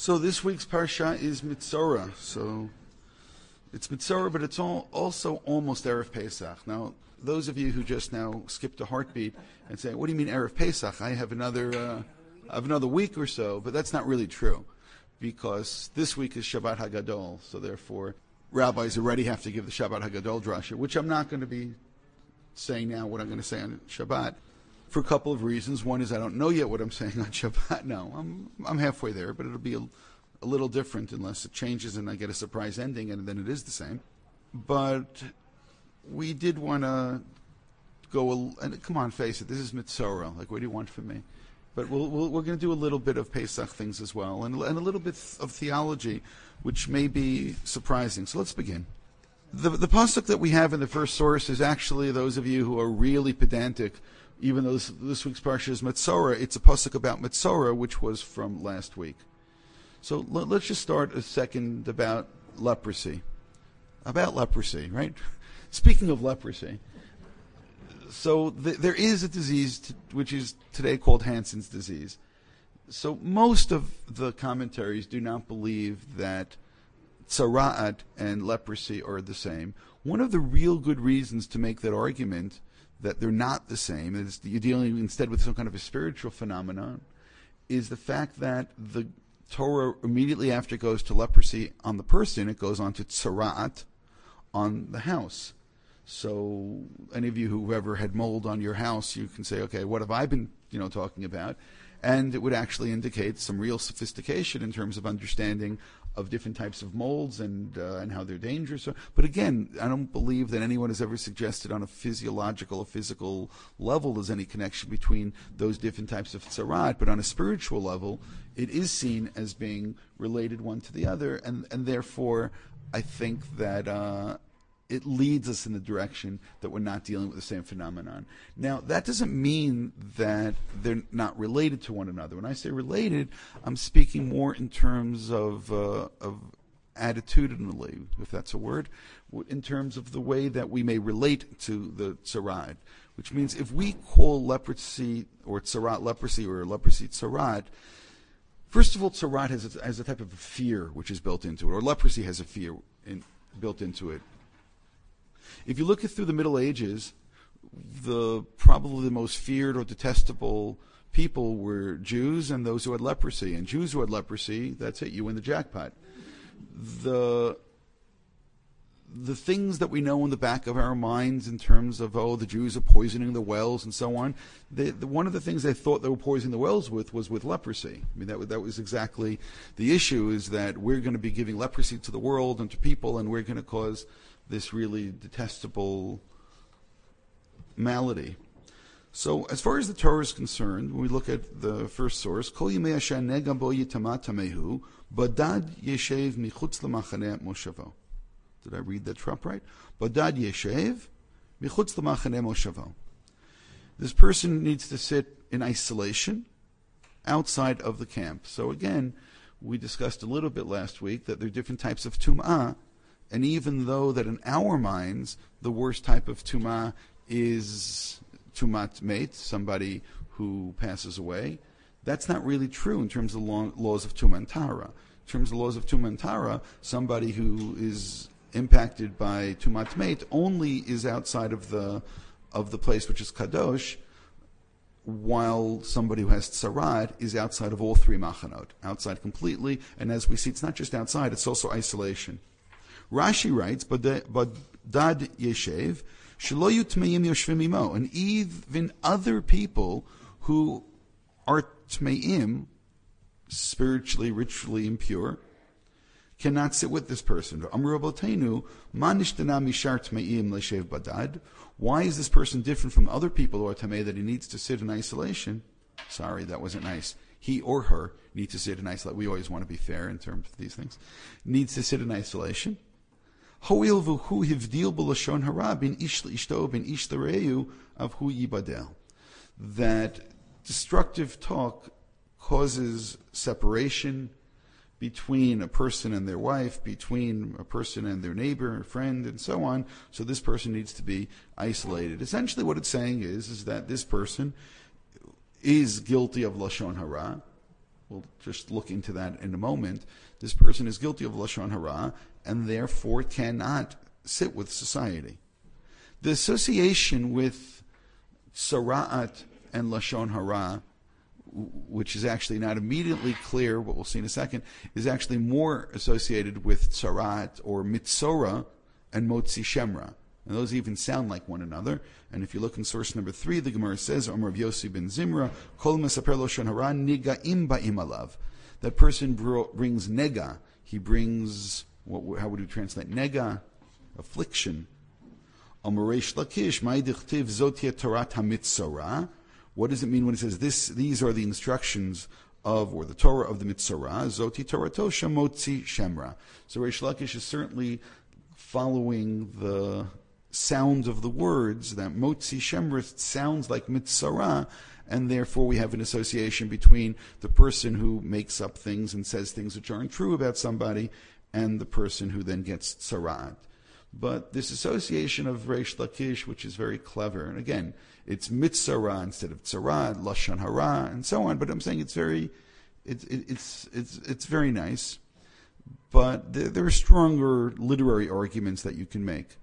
So this week's parsha is Mitzorah. So it's Mitzorah, but it's also almost Erev Pesach. Now, those of you who just now skipped a heartbeat and say, "What do you mean Erev Pesach? I have another week or so," but that's not really true, because this week is Shabbat Hagadol. So therefore, rabbis already have to give the Shabbat Hagadol drasha, which I'm not going to be saying now. What I'm going to say on Shabbat, for a couple of reasons. One is I don't know yet what I'm saying on Shabbat. No, I'm halfway there, but it'll be a little different unless it changes and I get a surprise ending, and then it is the same. But we did want to go, and come on, face it, this is Mitzorah. Like, what do you want from me? But we're going to do a little bit of Pesach things as well, and a little bit of theology, which may be surprising. So let's begin. The pasuk that we have in the first source is actually, those of you who are really pedantic, even though this week's parsha is Mitzorah, it's a pasuk about Mitzorah, which was from last week. So let's just start a second about leprosy. About leprosy, right? Speaking of leprosy, so there is a disease which is today called Hansen's disease. So most of the commentaries do not believe that tzara'at and leprosy are the same. One of the real good reasons to make that argument that they're not the same, is you're dealing instead with some kind of a spiritual phenomenon, is the fact that the Torah immediately after it goes to leprosy on the person, it goes on to tzara'at on the house. So any of you who ever had mold on your house, you can say, okay, what have I been talking about? And it would actually indicate some real sophistication in terms of understanding of different types of molds and how they're dangerous. But again, I don't believe that anyone has ever suggested on a physiological or physical level there's any connection between those different types of tzara'at. But on a spiritual level, it is seen as being related one to the other, and therefore I think that it leads us in the direction that we're not dealing with the same phenomenon. Now, that doesn't mean that they're not related to one another. When I say related, I'm speaking more in terms of attitudinally, if that's a word, in terms of the way that we may relate to the tzara'at, which means if we call leprosy or tzara'at leprosy or leprosy tzara'at, first of all, tzara'at has a type of a fear which is built into it, or leprosy has a fear built into it. If you look through the Middle Ages, probably the most feared or detestable people were Jews and those who had leprosy. And Jews who had leprosy, that's it, you win the jackpot. The things that we know in the back of our minds in terms of, the Jews are poisoning the wells and so on, one of the things they thought they were poisoning the wells was with leprosy. I mean, that was exactly the issue, is that we're going to be giving leprosy to the world and to people, and we're going to cause this really detestable malady. So as far as the Torah is concerned, when we look at the first source, Kol Yimei Asher Nega Bo Yitama Tamehu, Badad Yeshev Michutz L'Machane Moshavo. Did I read that trap right? Badad Yeshev Michutz L'Machane Moshavo. This person needs to sit in isolation outside of the camp. So again, we discussed a little bit last week that there are different types of tum'ah. And even though that in our minds, the worst type of tumah is tumat mate, somebody who passes away, that's not really true in terms of laws of tumah and tara. In terms of laws of tumah and tara, somebody who is impacted by tumat mate only is outside of the place which is kadosh, while somebody who has tzara'at is outside of all three machanot, outside completely. And as we see, it's not just outside, it's also isolation. Rashi writes, "Badad yeshev shelo yutmeim yoshvim imo," and even other people who are tmeim, spiritually, ritually impure, cannot sit with this person. Amru Rabbeinu, ma nishtana mishar tmeim leshev badad. Why is this person different from other people who are tamei that he needs to sit in isolation? Sorry, that wasn't nice. He or her needs to sit in isolation. We always want to be fair in terms of these things. Needs to sit in isolation. That destructive talk causes separation between a person and their wife, between a person and their neighbor, friend, and so on. So this person needs to be isolated. Essentially what it's saying is that this person is guilty of Lashon Hara, we'll just look into that in a moment, this person is guilty of Lashon Hara and therefore cannot sit with society. The association with Sara'at and Lashon Hara, which is actually not immediately clear, but we'll see in a second, is actually more associated with Sara'at or Mitzora and Motzi Shemra. And those even sound like one another. And if you look in source number 3, the Gemara says, Omer Rav Yossi ben Zimra, Kol mesaper Lashon Hara niga'im ba'im alav. That person brings nega. He brings, how would you translate nega? Affliction. Omer Reish Lakish, Ma'id ichtiv zot yeh Torat hamitzora. What does it mean when it says these are the instructions of, or the Torah of the Mitzora, Zoti Torato Shemotzi Shemra. So Reish Lakish is certainly following the sound of the words, that Motzi Shemra sounds like Mitzora, and therefore we have an association between the person who makes up things and says things which aren't true about somebody, and the person who then gets Tzarat. But this association of Reish Lakish, which is very clever, and again, it's Mitzora instead of Tzarat, Lashon Hara, and so on. But I'm saying it's very nice. But there are stronger literary arguments that you can make.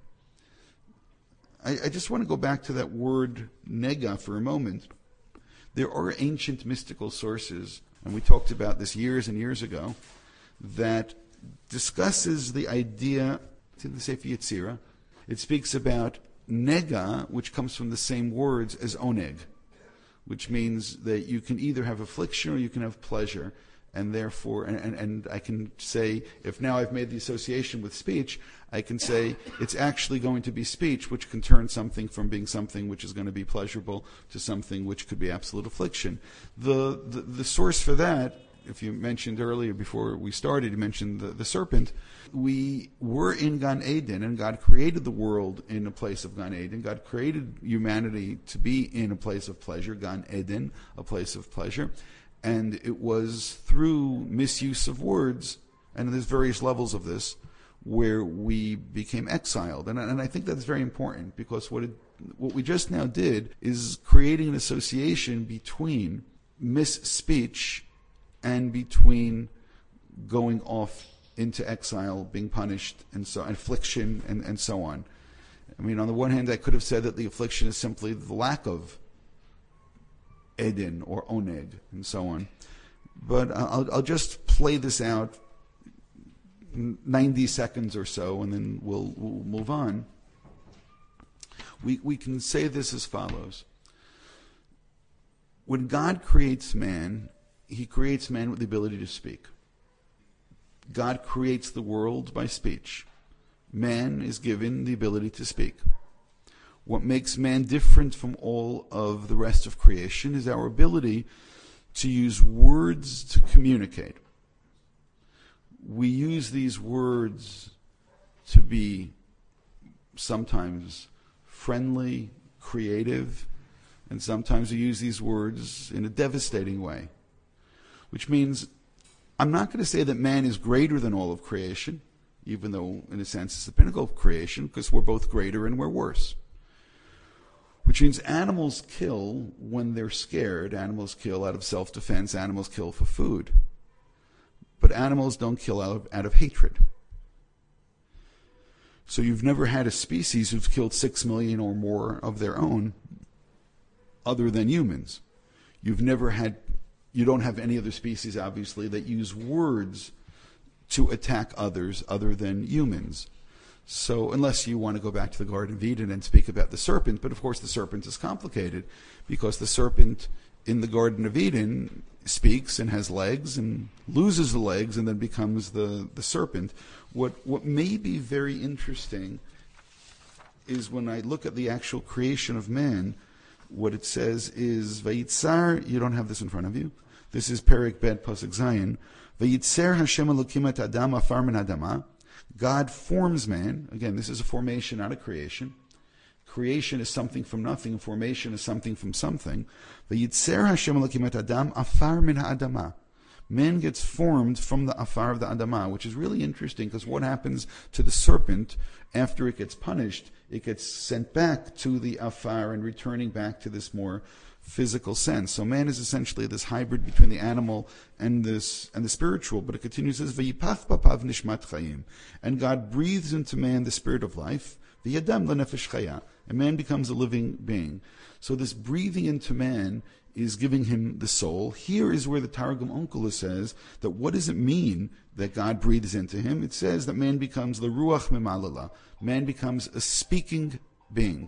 I just want to go back to that word nega for a moment. There are ancient mystical sources, and we talked about this years and years ago, that discusses the idea. It's in the Sefer Yetzirah. It speaks about nega, which comes from the same words as oneg, which means that you can either have affliction or you can have pleasure. And therefore, and I can say, if now I've made the association with speech, I can say it's actually going to be speech, which can turn something from being something which is going to be pleasurable to something which could be absolute affliction. The source for that, if you mentioned earlier before we started, you mentioned the serpent. We were in Gan Eden, and God created the world in a place of Gan Eden. God created humanity to be in a place of pleasure, Gan Eden, a place of pleasure. And it was through misuse of words, and there's various levels of this, where we became exiled. And I think that's very important, because what we just now did is creating an association between misspeech and between going off into exile, being punished, and so affliction, and so on. I mean, on the one hand, I could have said that the affliction is simply the lack of Eden or Oneg, and so on. But I'll just play this out 90 seconds or so, and then we'll move on. We can say this as follows. When God creates man, he creates man with the ability to speak. God creates the world by speech. Man is given the ability to speak. What makes man different from all of the rest of creation is our ability to use words to communicate. We use these words to be sometimes friendly, creative, and sometimes we use these words in a devastating way. Which means, I'm not going to say that man is greater than all of creation, even though in a sense it's the pinnacle of creation, because we're both greater and we're worse. Which means animals kill when they're scared. Animals kill out of self-defense. Animals kill for food. But animals don't kill out of hatred. So you've never had a species who's killed 6 million or more of their own other than humans. You don't have any other species, obviously, that use words to attack others other than humans. So unless you want to go back to the Garden of Eden and speak about the serpent, but of course the serpent is complicated, because the serpent in the Garden of Eden speaks and has legs and loses the legs and then becomes the serpent. What may be very interesting is when I look at the actual creation of man, what it says is, Vayitzar, you don't have this in front of you. This is Perek Bet Pasuk Zayin. Vayitzer Hashem Elokim et Adam afar min Adama. God forms man. Again, this is a formation, not a creation. Creation is something from nothing. Formation is something from something. Vayitzer Hashem Elokim et Adam afar min Adama. Man gets formed from the afar of the Adama, which is really interesting, because what happens to the serpent after it gets punished? It gets sent back to the afar and returning back to this more physical sense. So man is essentially this hybrid between the animal and the spiritual. But it continues, says, "V'yipach bapav nishmat chayim," and God breathes into man the spirit of life. V'yadam lenefesh chaya, and man becomes a living being. So this breathing into man is giving him the soul. Here is where the Targum Onkelos says that what does it mean that God breathes into him? It says that man becomes the ruach memalala. Man becomes a speaking being.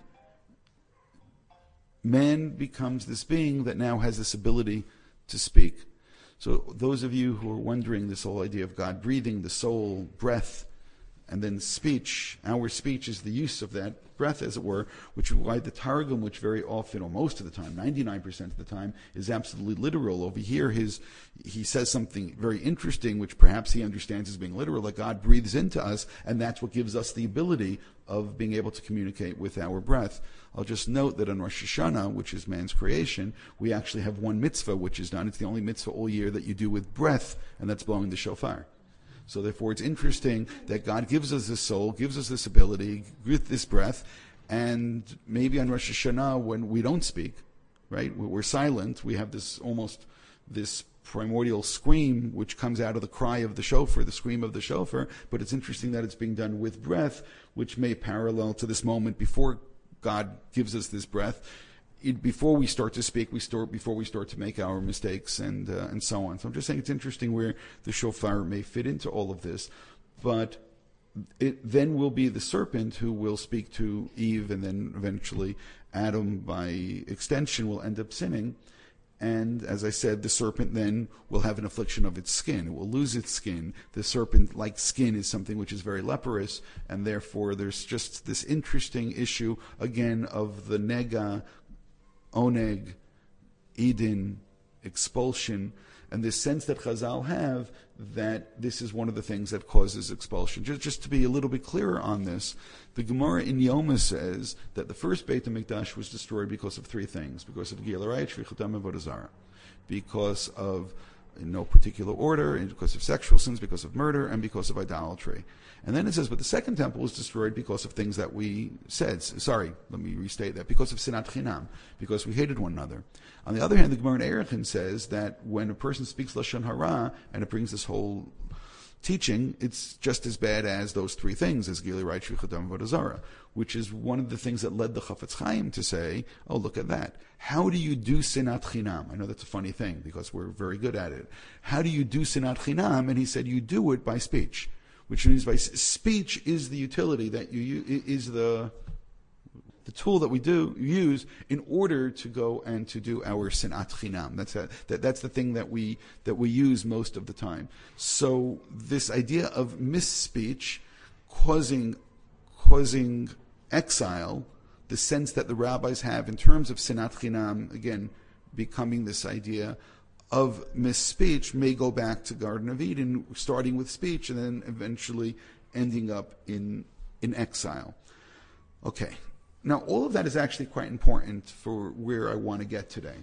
Man becomes this being that now has this ability to speak. So those of you who are wondering this whole idea of God breathing, the soul, breath, and then speech, our speech is the use of that breath, as it were, which is why the Targum, which very often, or most of the time, 99% of the time, is absolutely literal. Over here, he says something very interesting, which perhaps he understands as being literal, that God breathes into us, and that's what gives us the ability of being able to communicate with our breath. I'll just note that on Rosh Hashanah, which is man's creation, we actually have one mitzvah which is done. It's the only mitzvah all year that you do with breath, and that's blowing the shofar. So therefore it's interesting that God gives us this soul, gives us this ability, with this breath, and maybe on Rosh Hashanah when we don't speak, right, we're silent, we have this primordial scream which comes out of the cry of the shofar, the scream of the shofar, but it's interesting that it's being done with breath, which may parallel to this moment before God gives us this breath. Before we start to speak, before we start to make our mistakes and so on. So I'm just saying it's interesting where the shofar may fit into all of this, but it then will be the serpent who will speak to Eve, and then eventually Adam, by extension, will end up sinning. And as I said, the serpent then will have an affliction of its skin. It will lose its skin. The serpent-like skin is something which is very leprous, and therefore there's just this interesting issue, again, of the nega, oneg, Eden, expulsion, and this sense that Chazal have that this is one of the things that causes expulsion. Just to be a little bit clearer on this, the Gemara in Yoma says that the first Beit HaMikdash was destroyed because of three things: because of Gil Arayit, Shvichutam, and Avodah Zarah, because of, in no particular order, because of sexual sins, because of murder, and because of idolatry. And then it says, but the second temple was destroyed because of things that we said. Sorry, let me restate that. Because of sinat chinam, because we hated one another. On the other hand, the Gemara in Erechin says that when a person speaks Lashon Hara, and it brings this whole teaching, it's just as bad as those three things, as Gili Rai, Shvichutam, Avodah Zarah, which is one of the things that led the Chafetz Chaim to say, oh, look at that. How do you do sinat chinam? I know that's a funny thing, because we're very good at it. How do you do sinat chinam? And he said, you do it by speech. Which means by speech is the utility that is the tool that we use in order to go and to do our sinat chinam. That's the thing that we use most of the time. So this idea of misspeech causing exile, the sense that the rabbis have in terms of sinat chinam, again becoming this idea of misspeech, may go back to Garden of Eden, starting with speech and then eventually ending up in exile. Okay, now all of that is actually quite important for where I want to get today.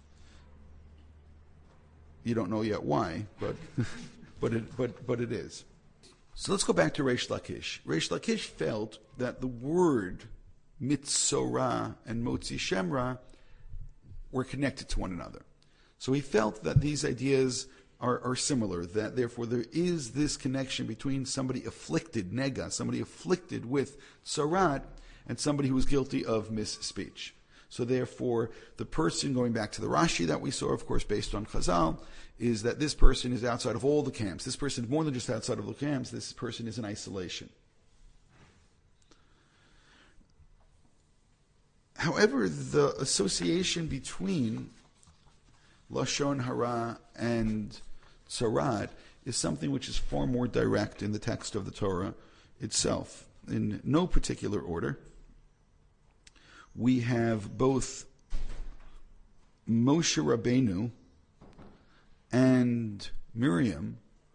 You don't know yet why, but but it is. So let's go back to Reish Lakish. Reish Lakish felt that the word Mitzorah and Motzi Shemra were connected to one another. So he felt that these ideas are similar, that therefore there is this connection between somebody afflicted, nega, somebody afflicted with tzarat, and somebody who was guilty of misspeech. So therefore, the person, going back to the Rashi that we saw, of course, based on Chazal, is that this person is outside of all the camps. This person is more than just outside of the camps. This person is in isolation. However, the association between Lashon Hara and Tzarat is something which is far more direct in the text of the Torah itself. In no particular order, we have both Moshe Rabbeinu and Miriam,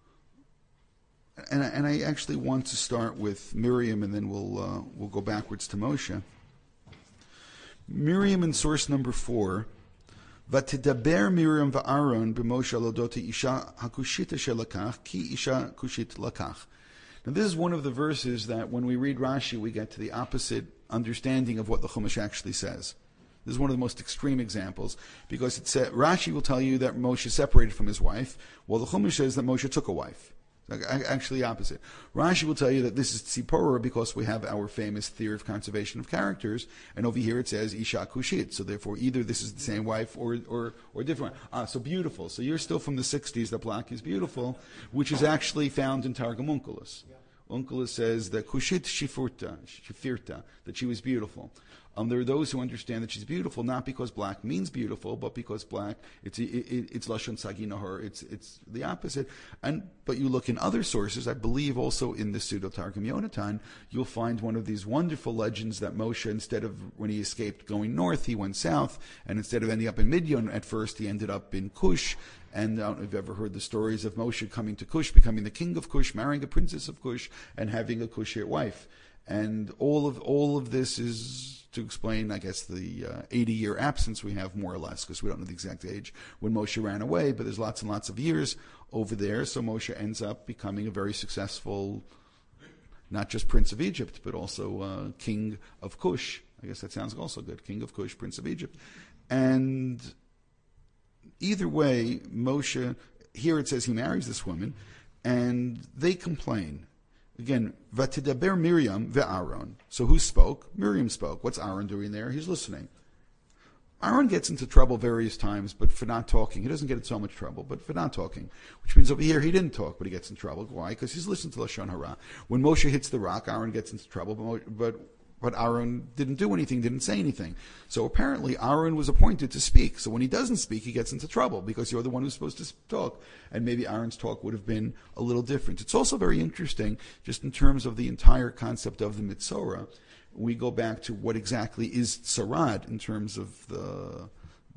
and I actually want to start with Miriam, and then we'll go backwards to Moshe. Miriam in source number 4. Vatidaber Miriam va'Aaron b'Moshe alodoti isha hakushita shelakach ki isha kushit lakach. Now this is one of the verses that when we read Rashi we get to the opposite understanding of what the Chumash actually says. This is one of the most extreme examples, because Rashi will tell you that Moshe separated from his wife, while the Chumash says that Moshe took a wife. Actually, opposite. Rashi will tell you that this is Tzipora because we have our famous theory of conservation of characters, and over here it says Isha Kushit. So therefore, either this is the same wife or different. So beautiful. So you're still from the 60s that black is beautiful, which is actually found in Targum Onkelos. Onkelos says that Kushit Shifirta, that she was beautiful. There are those who understand that she's beautiful not because black means beautiful, but because black it's lashon sagi nahor. It's the opposite. But you look in other sources, I believe also in the Pseudo Targum Yonatan, you'll find one of these wonderful legends that Moshe, instead of when he escaped going north, he went south, and instead of ending up in Midian at first, he ended up in Cush. And I don't know if you've ever heard the stories of Moshe coming to Cush, becoming the king of Cush, marrying a princess of Cush, and having a Cushite wife. And all of this is to explain, I guess, the 80-year absence we have, more or less, because we don't know the exact age when Moshe ran away, but there's lots and lots of years over there. So Moshe ends up becoming a very successful, not just prince of Egypt, but also king of Cush. I guess that sounds also good. King of Cush, prince of Egypt. And either way, Moshe, here it says he marries this woman, and they complain. Again, Vatidaber Miriam ve'Aaron. So who spoke? Miriam spoke. What's Aaron doing there? He's listening. Aaron gets into trouble various times, but for not talking. He doesn't get in so much trouble, but for not talking. Which means over here he didn't talk, but he gets in trouble. Why? Because he's listening to Lashon Hara. When Moshe hits the rock, Aaron gets into trouble, but Aaron didn't do anything, didn't say anything. So apparently Aaron was appointed to speak. So when he doesn't speak, he gets into trouble because you're the one who's supposed to talk. And maybe Aaron's talk would have been a little different. It's also very interesting, just in terms of the entire concept of the Mitzorah. We go back to what exactly is Tzarad in terms of the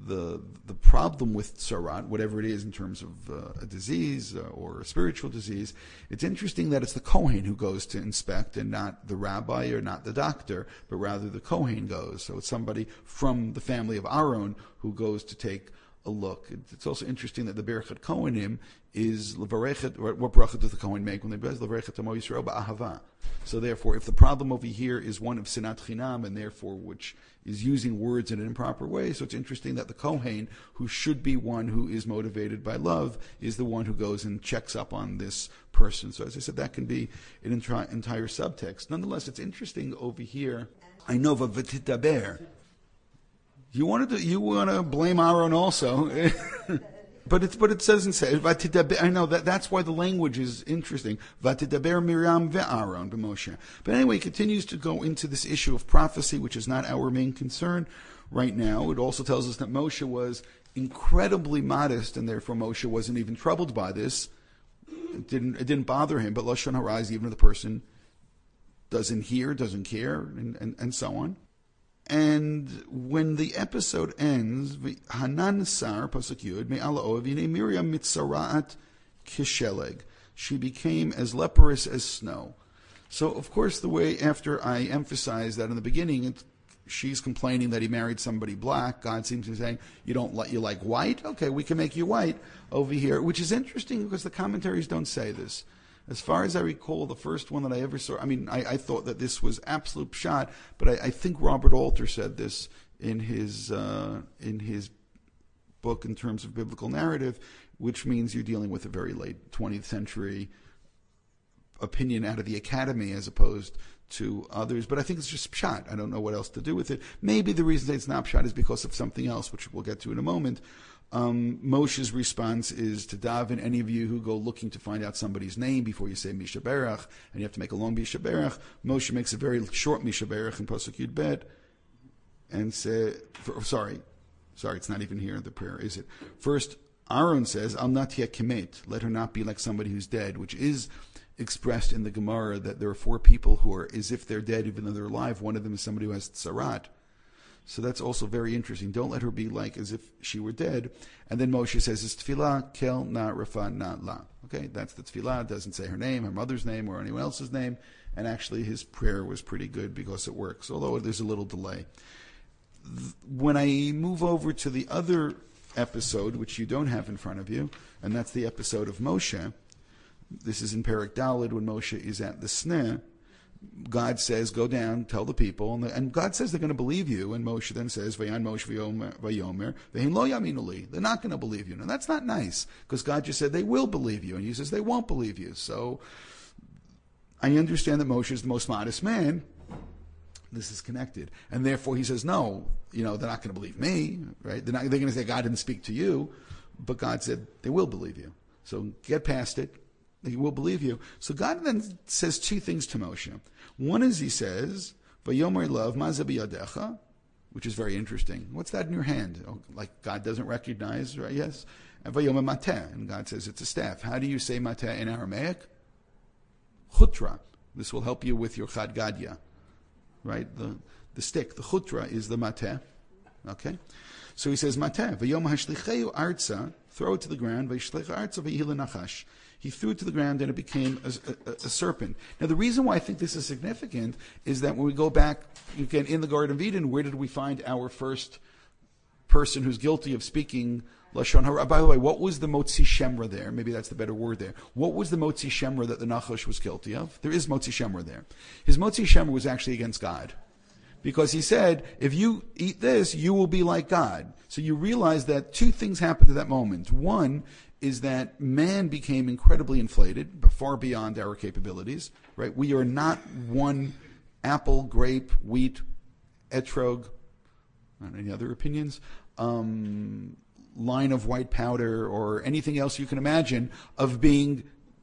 problem with Tzarad, whatever it is in terms of a disease or a spiritual disease. It's interesting that it's the Kohen who goes to inspect and not the rabbi or not the doctor, but rather the Kohen goes. So it's somebody from the family of Aaron who goes to take a look. It's also interesting that the Berachat Kohanim is Levarechet, what bracha does the Kohen make when they bless Levarechet Amo Yisrael ba'ahava? So therefore, if the problem over here is one of Sinat Chinam, and therefore which is using words in an improper way, so it's interesting that the Kohen, who should be one who is motivated by love, is the one who goes and checks up on this person. So as I said, that can be an entire subtext. Nonetheless, it's interesting over here. I know V'titaber. You want to blame Aaron also. But it doesn't say Vatidaber. I know that's why the language is interesting. Vatidaber Miriam ve'Aaron b'Moshe. But anyway, it continues to go into this issue of prophecy, which is not our main concern right now. It also tells us that Moshe was incredibly modest, and therefore Moshe wasn't even troubled by this. It didn't bother him. But Lashon Hara is even if the person doesn't hear, doesn't care, and so on. And when the episode ends, Hanan Sar, Pasuk Yud, Me'ala Ovine Miriam Mitzaraat Kisheleg. She became as leprous as snow. So, of course, the way, after I emphasized that in the beginning, she's complaining that he married somebody black. God seems to be saying, you like white? Okay, we can make you white over here, which is interesting because the commentaries don't say this. As far as I recall, the first one that I ever saw, I thought that this was absolute pshat, but I think Robert Alter said this in his book in terms of biblical narrative, which means you're dealing with a very late 20th century opinion out of the academy as opposed to others. But I think it's just pshat. I don't know what else to do with it. Maybe the reason that it's not pshat is because of something else, which we'll get to in a moment. Moshe's response is to daven. Any of you who go looking to find out somebody's name before you say Misha Berach, and you have to make a long Misha Berach, Moshe makes a very short Misha Berach in Pasuk Yud Bet, and say, sorry, it's not even here in the prayer, is it? First, Aaron says, Al Natia Kemet, let her not be like somebody who's dead, which is expressed in the Gemara that there are 4 people who are as if they're dead even though they're alive. One of them is somebody who has tsarat. So that's also very interesting. Don't let her be like as if she were dead. And then Moshe says, it's tefillah, kel na rafa na la. Okay, that's the tefillah. It doesn't say her name, her mother's name, or anyone else's name. And actually his prayer was pretty good because it works, although there's a little delay. When I move over to the other episode, which you don't have in front of you, and that's the episode of Moshe. This is in Perek Daled when Moshe is at the Sneh. God says, go down, tell the people, and God says they're going to believe you, and Moshe then says, Vayan Moshe vayomer, vehin lo yaminu li. They're not going to believe you. Now that's not nice, because God just said they will believe you, and he says they won't believe you. So I understand that Moshe is the most modest man. This is connected. And therefore he says, no, they're not going to believe me, right? They're going to say God didn't speak to you, but God said they will believe you. So get past it. He will believe you. So God then says two things to Moshe. One is he says, Vayomer love maze biyadecha, which is very interesting. What's that in your hand? Oh, like God doesn't recognize, right? Yes. And Vayomer mateh, and God says it's a staff. How do you say mateh in Aramaic? Chutra. This will help you with your chad gadya, right? The stick, the chutra is the mateh. Okay? So he says mateh, Vayomer hashlicheu arza, throw it to the ground, Vayishlech arza vayihil nachash. He threw it to the ground and it became a serpent. Now the reason why I think this is significant is that when we go back again in the Garden of Eden, where did we find our first person who's guilty of speaking Lashon Hara? By the way, what was the Motzi Shemra there? Maybe that's the better word there. What was the Motzi Shemra that the Nachash was guilty of? There is Motzi Shemra there. His Motzi Shemra was actually against God. Because he said, if you eat this, you will be like God. So you realize that two things happened at that moment. One is that man became incredibly inflated, far beyond our capabilities. Right? We are not one apple, grape, wheat, etrog, not any other opinions, line of white powder or anything else you can imagine of being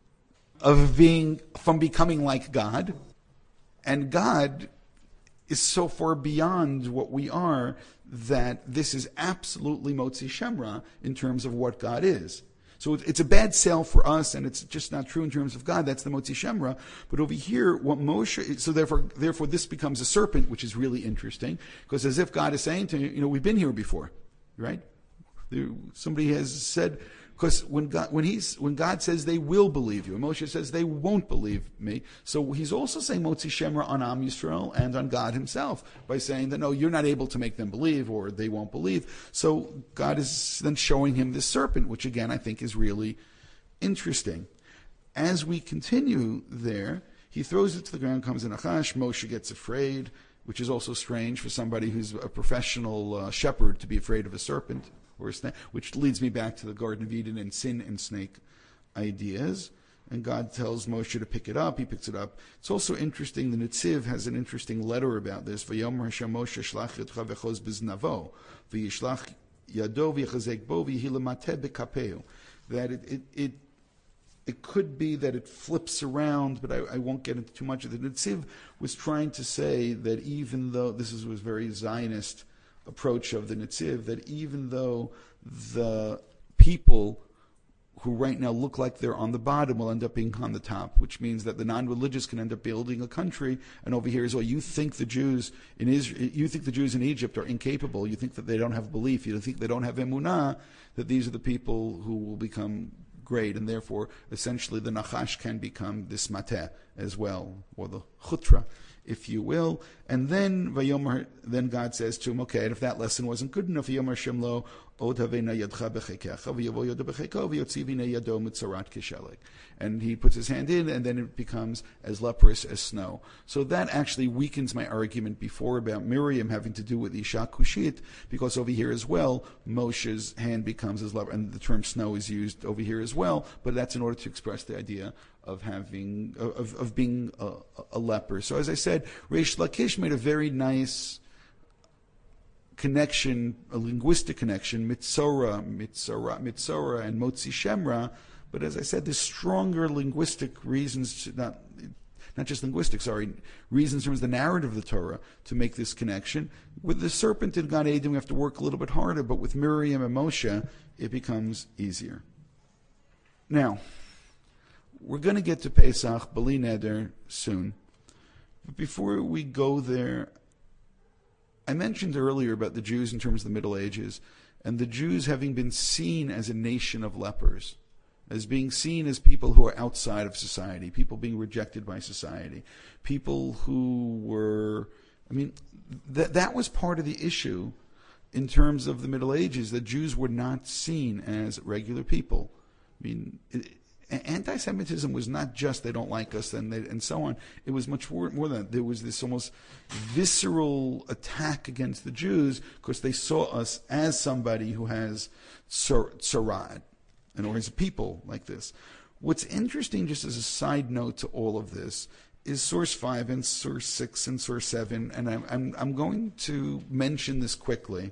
from becoming like God. And God is so far beyond what we are that this is absolutely Motzi Shemra in terms of what God is. So it's a bad sell for us, and it's just not true in terms of God. That's the Motzi Shemra. But over here, what Moshe, so therefore this becomes a serpent, which is really interesting, because as if God is saying to you, we've been here before, right? Somebody has said, because when God says they will believe you, and Moshe says they won't believe me, so he's also saying Motzi Shemra on Am Yisrael and on God himself by saying that no, you're not able to make them believe or they won't believe. So God is then showing him this serpent, which again I think is really interesting. As we continue there, he throws it to the ground, comes in Achash, Moshe gets afraid, which is also strange for somebody who's a professional shepherd to be afraid of a serpent. Or a snake, which leads me back to the Garden of Eden and sin and snake ideas. And God tells Moshe to pick it up. He picks it up. It's also interesting, the Netziv has an interesting letter about this. V'yomer Hashem Moshe shlach yadcha v'choz biznavo v'yishlach yado v'yachazek bo v'yilamateh b'kapeu. That it could be that it flips around, but I won't get into too much of it. The Netziv was trying to say that even though this was very Zionist approach of the Netziv, that even though the people who right now look like they're on the bottom will end up being on the top, which means that the non-religious can end up building a country, and over here is, you think the Jews in Israel, you think the Jews in Egypt are incapable, you think that they don't have belief, you think they don't have emunah, that these are the people who will become great, and therefore essentially the Nachash can become this mateh as well, or the chutra, if you will. And then Vayomer, then God says to him, okay, and if that lesson wasn't good enough, Vayomer Shem lo od havena yadcha bechekecha v'yavo yodo becheko v'yotzi v'nei yado mitzarat kishelek. And he puts his hand in, and then it becomes as leprous as snow. So that actually weakens my argument before about Miriam having to do with Isha Kushit, because over here as well, Moshe's hand becomes as leprous, and the term snow is used over here as well, but that's in order to express the idea of having of being a leper. So as I said, Reish Lakish made a very nice connection, a linguistic connection, Mitzora, and Motzi Shemra. But as I said, there's stronger linguistic reasons, not just linguistic, reasons in terms of the narrative of the Torah to make this connection. With the serpent in Gan Eden, we have to work a little bit harder, but with Miriam and Moshe, it becomes easier. Now, we're going to get to Pesach, Bali Neder, soon. But before we go there, I mentioned earlier about the Jews in terms of the Middle Ages, and the Jews having been seen as a nation of lepers, as being seen as people who are outside of society, people being rejected by society, people who were, that was part of the issue in terms of the Middle Ages, that Jews were not seen as regular people. Anti-Semitism anti-Semitism was not just they don't like us and so on. It was much more than that. There was this almost visceral attack against the Jews because they saw us as somebody who has tzara'at, and or as a people like this. What's interesting, just as a side note to all of this, is source 5 and source 6 and source 7, and I'm going to mention this quickly,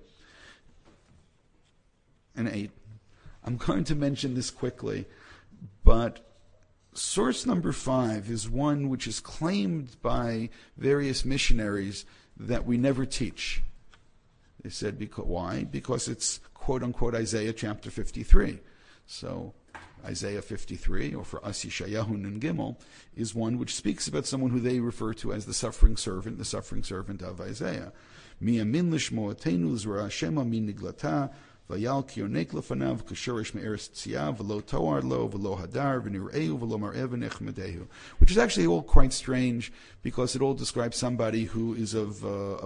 and 8. I'm going to mention this quickly, but source number 5 is one which is claimed by various missionaries that we never teach. They said, why? Because it's quote-unquote Isaiah chapter 53. So Isaiah 53, or for us Yeshayahu Nun Gimel, is one which speaks about someone who they refer to as the suffering servant of Isaiah. Mi amin lishmo atenu zra Hashem min niglata vayal kionek lefanav kashurish me'eres tzia v'lo toar lo v'lo hadar v'nir'eu v'lo mar'eh v'nechmedehu, which is actually all quite strange because it all describes somebody who is of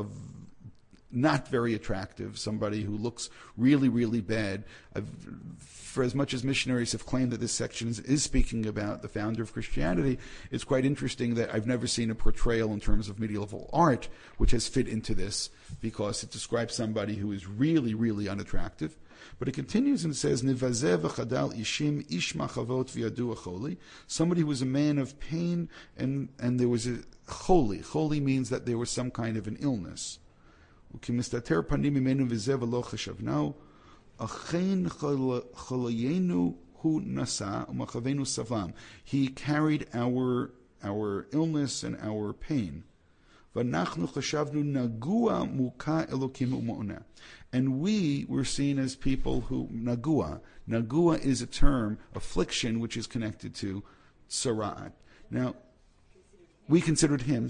not very attractive, somebody who looks really, really bad. For as much as missionaries have claimed that this section is speaking about the founder of Christianity, it's quite interesting that I've never seen a portrayal in terms of medieval art which has fit into this, because it describes somebody who is really, really unattractive. But it continues and says, Nivazeh v'chadal ishim ish machavot v'yadu acholi, somebody who was a man of pain, and there was a choli. Choli means that there was some kind of an illness. וכמסתתר פנים ממנו וזה ולא חשבנו, אכן חוליינו הוא נשא ומחבנו סבם. He carried our illness and our pain. ואנחנו חשבנו נגוע מוכה אלוקים ומעונה. And we were seen as people who, nagua is a term, affliction, which is connected to tzara'at. Now, we considered him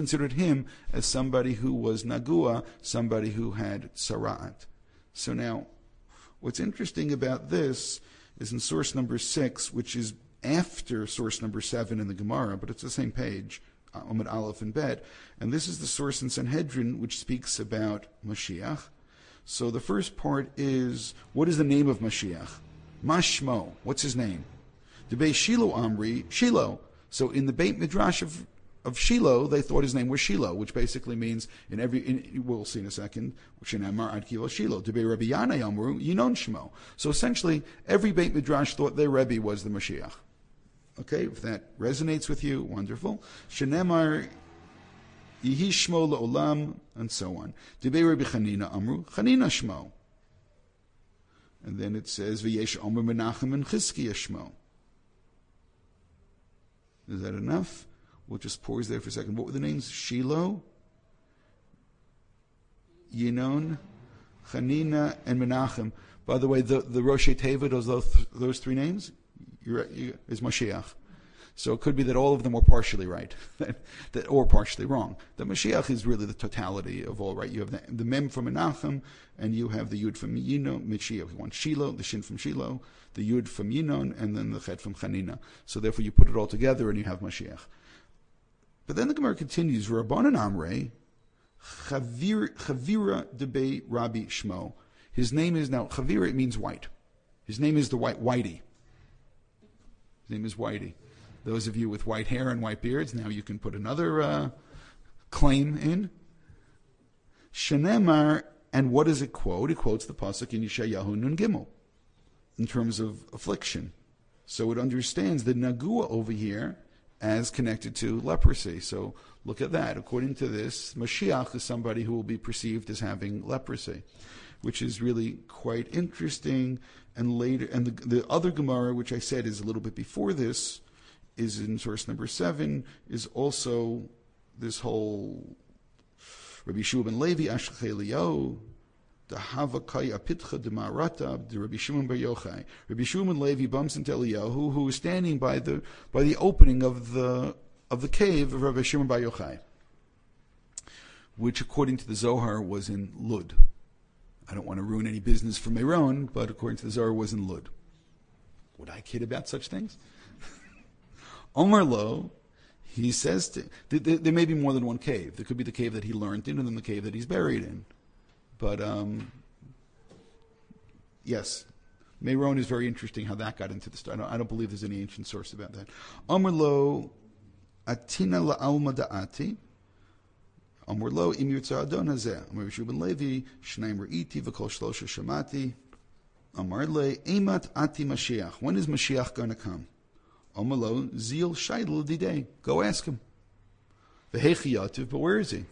as somebody who was nagua, somebody who had tzara'at. So now, what's interesting about this is in source number 6, which is after source number 7 in the Gemara, but it's the same page, Amud Aleph and Bet, and this is the source in Sanhedrin which speaks about Mashiach. So the first part is, what is the name of Mashiach? Mashmo, what's his name? Debei Shiloh Amri, Shiloh. So in the Beit Midrash of Shiloh, they thought his name was Shiloh, which basically means we'll see in a second, Shenamar Ad Kiva Shiloh. Debei Rabbi Yanai Amru, Yinon Shmo. So essentially, every Beit Midrash thought their Rebbe was the Mashiach. Okay, if that resonates with you, wonderful. Shenemar Yihi Shmo La'olam, and so on. Debei Rabbi Chanina Amru, Chanina Shmo. And then it says, V'yesh Omer Menachem and Chizkiya Shmo. Is that enough? We'll just pause there for a second. What were the names? Shiloh, Yinon, Chanina, and Menachem. By the way, the Rosh Teva, those three names, is Mashiach. So it could be that all of them were partially right, or partially wrong. The Mashiach is really the totality of all right. You have the Mem from Menachem, and you have the Yud from Yinon, Mashiach. One Shiloh, the Shin from Shiloh, the Yud from Yinon, and then the Chet from Chanina. So therefore you put it all together and you have Mashiach. But then the Gemara continues, Rabbanan Amrei, Chavira debei Rabbi Shmo. His name is, now, Chavira, it means white. His name is the Whitey. His name is Whitey. Those of you with white hair and white beards, now you can put another claim in. Shenemar, and what does it quote? It quotes the pasuk in Yeshayahu Nun Gimel, in terms of affliction. So it understands the Nagua over here as connected to leprosy. So look at that. According to this, Mashiach is somebody who will be perceived as having leprosy, which is really quite interesting. And later, and the other Gemara, which I said is a little bit before this, is in source number 7, is also this whole Rabbi Shua ben Levi, Ashkei Eliyahu, the Havakai Apitcha de Marata, the Rabbi Shimon bar Yochai. Rabbi Shua ben Levi bumps into Eliyahu, who is standing by the opening of the cave of Rabbi Shimon bar Yochai, which according to the Zohar was in Lud. I don't want to ruin any business for Meron, but according to the Zohar was in Lud. Would I kid about such things? Omar Lo, he says, there may be more than one cave. There could be the cave that he learned in and then the cave that he's buried in. But, yes, Meron is very interesting how that got into the story. I don't believe there's any ancient source about that. Amr lo atina la'alma da'ati. Amr lo im yirtzeh adon hazeh. Amr Yeshua ben Levi, Shnaim re'iti v'kol shlosha shamati. Amar le emat ati Mashiach. When is Mashiach going to come? Amar lo zil shaydel didei. Go ask him. V'hechi yativ, but where is he?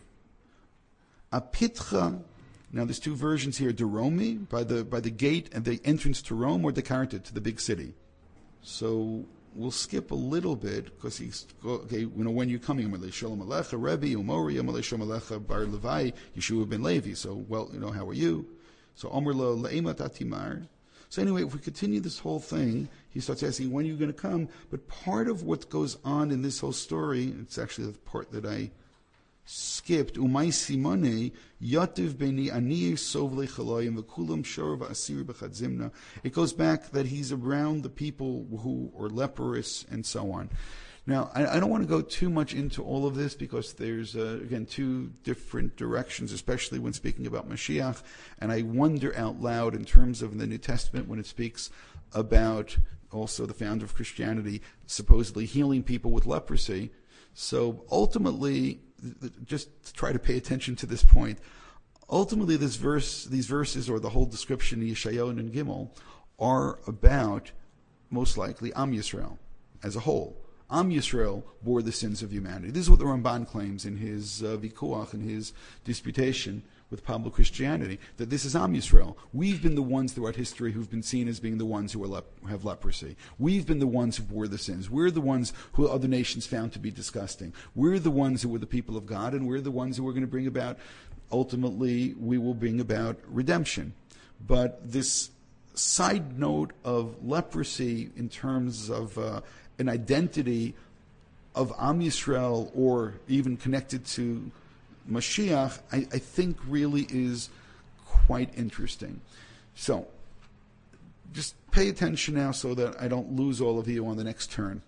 Apitcha. Now there's two versions here. Deromi, by the gate and the entrance to Rome, or Dekarta, to the big city. So we'll skip a little bit because he's okay. When you're coming, Amalei Shalom Alecha, Rebbe Umori, Amalei Shalom Alecha Bar Levi, Yeshua ben Levi. So how are you? So Amr lo le'emat atimar. So anyway, if we continue this whole thing, he starts asking, when are you going to come? But part of what goes on in this whole story, it's actually the part that I skipped, Umay Simone, Yativ Beni Ani Sovle Chalayim, Vekulam Shorva Asiri Bechadzimna. It goes back that he's around the people who are leprous and so on. Now, I don't want to go too much into all of this because there's, again, two different directions, especially when speaking about Mashiach. And I wonder out loud in terms of the New Testament when it speaks about also the founder of Christianity supposedly healing people with leprosy. So ultimately, just try to pay attention to this point. Ultimately, these verses, or the whole description, Yeshayahu and Gimel, are about, most likely, Am Yisrael as a whole. Am Yisrael bore the sins of humanity. This is what the Ramban claims in his Vikuach, in his disputation with Pablo Christianity, that this is Am Yisrael. We've been the ones throughout history who've been seen as being the ones who have leprosy. We've been the ones who bore the sins. We're the ones who other nations found to be disgusting. We're the ones who were the people of God, and we're the ones who are going to bring about, ultimately, we will bring about redemption. But this side note of leprosy in terms of an identity of Am Yisrael, or even connected to Mashiach, I think really is quite interesting. So, just pay attention now so that I don't lose all of you on the next turn.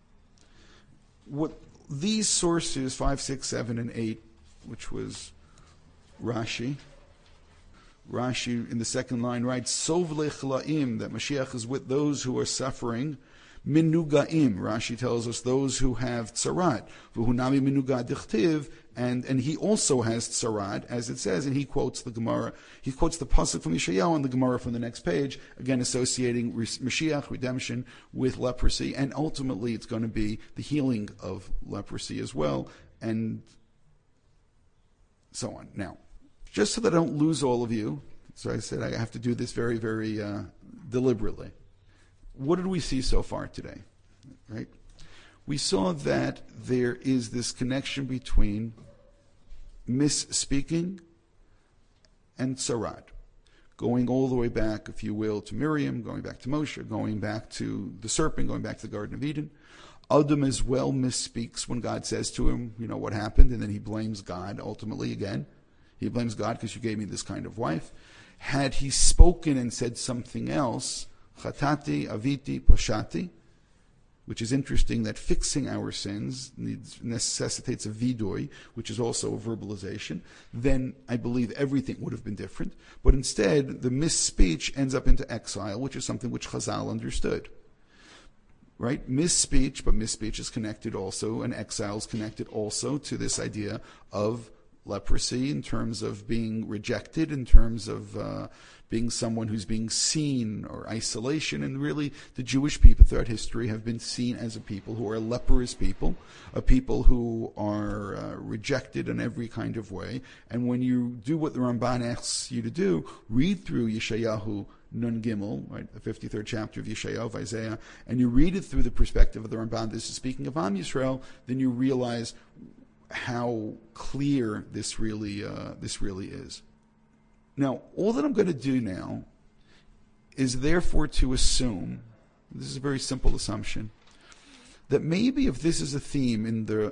What these sources, 5, 6, 7, and 8, which was Rashi in the second line writes, Sovle Chlaim, that Mashiach is with those who are suffering. Minugaim, Rashi tells us, those who have tzarat. V'hunami minuga dichtiv, and he also has tzarat, as it says, and he quotes the Gemara. He quotes the pasuk from Yeshayahu and the Gemara from the next page, again associating Mashiach, redemption, with leprosy, and ultimately it's going to be the healing of leprosy as well, and so on. Now, just so that I don't lose all of you, so I said I have to do this very, very deliberately. What did we see so far today? Right? We saw that there is this connection between misspeaking and tzarat, going all the way back, if you will, to Miriam, going back to Moshe, going back to the serpent, going back to the Garden of Eden. Adam as well misspeaks when God says to him, what happened, and then he blames God ultimately again. He blames God because you gave me this kind of wife. Had he spoken and said something else, Chatati, Aviti, Poshati, which is interesting that fixing our sins necessitates a vidui, which is also a verbalization, then I believe everything would have been different. But instead, the misspeech ends up into exile, which is something which Chazal understood. Right? Misspeech, but misspeech is connected also, and exile is connected also to this idea of leprosy in terms of being rejected, in terms of being someone who's being seen, or isolation. And really, the Jewish people throughout history have been seen as a people who are leprous people, a people who are rejected in every kind of way. And when you do what the Ramban asks you to do, read through Yeshayahu Nun Gimel, right, the 53rd chapter of Yeshayahu, of Isaiah, and you read it through the perspective of the Ramban, this is speaking of Am Yisrael, then you realize how clear this really is. Now, all that I'm going to do now is therefore to assume, this is a very simple assumption, that maybe if this is a theme in the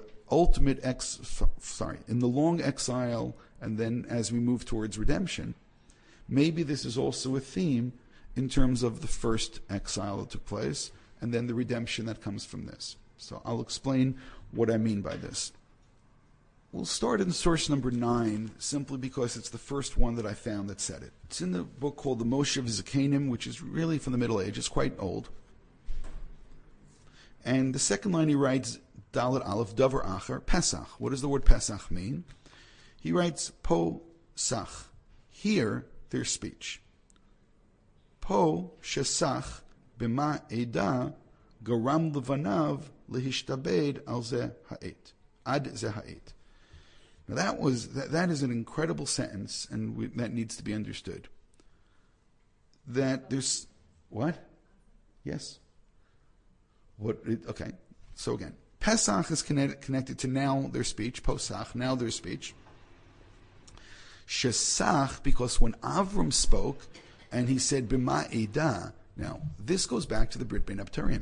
in the long exile, and then as we move towards redemption, maybe this is also a theme in terms of the first exile that took place, and then the redemption that comes from this. So I'll explain what I mean by this. We'll start in source number 9, simply because it's the first one that I found that said it. It's in the book called the Moshev Zakanim, which is really from the Middle Ages. It's quite old. And the second line he writes, Dalet Aleph, Davar Acher, Pesach. What does the word Pesach mean? He writes, Po Sach. Here, their speech. Po Shesach B'ma Eda Garam Levanav Lehishtabed Al Zeh Ha'et. Ad Zeh Ha'et. Now that is an incredible sentence, and that needs to be understood. That there's what? Yes. What? Okay. So again, Pesach is connected to now their speech. Posach, now their speech. Shesach, because when Avram spoke and he said B'ma Eda. Now this goes back to the Brit Bein HaBetarim.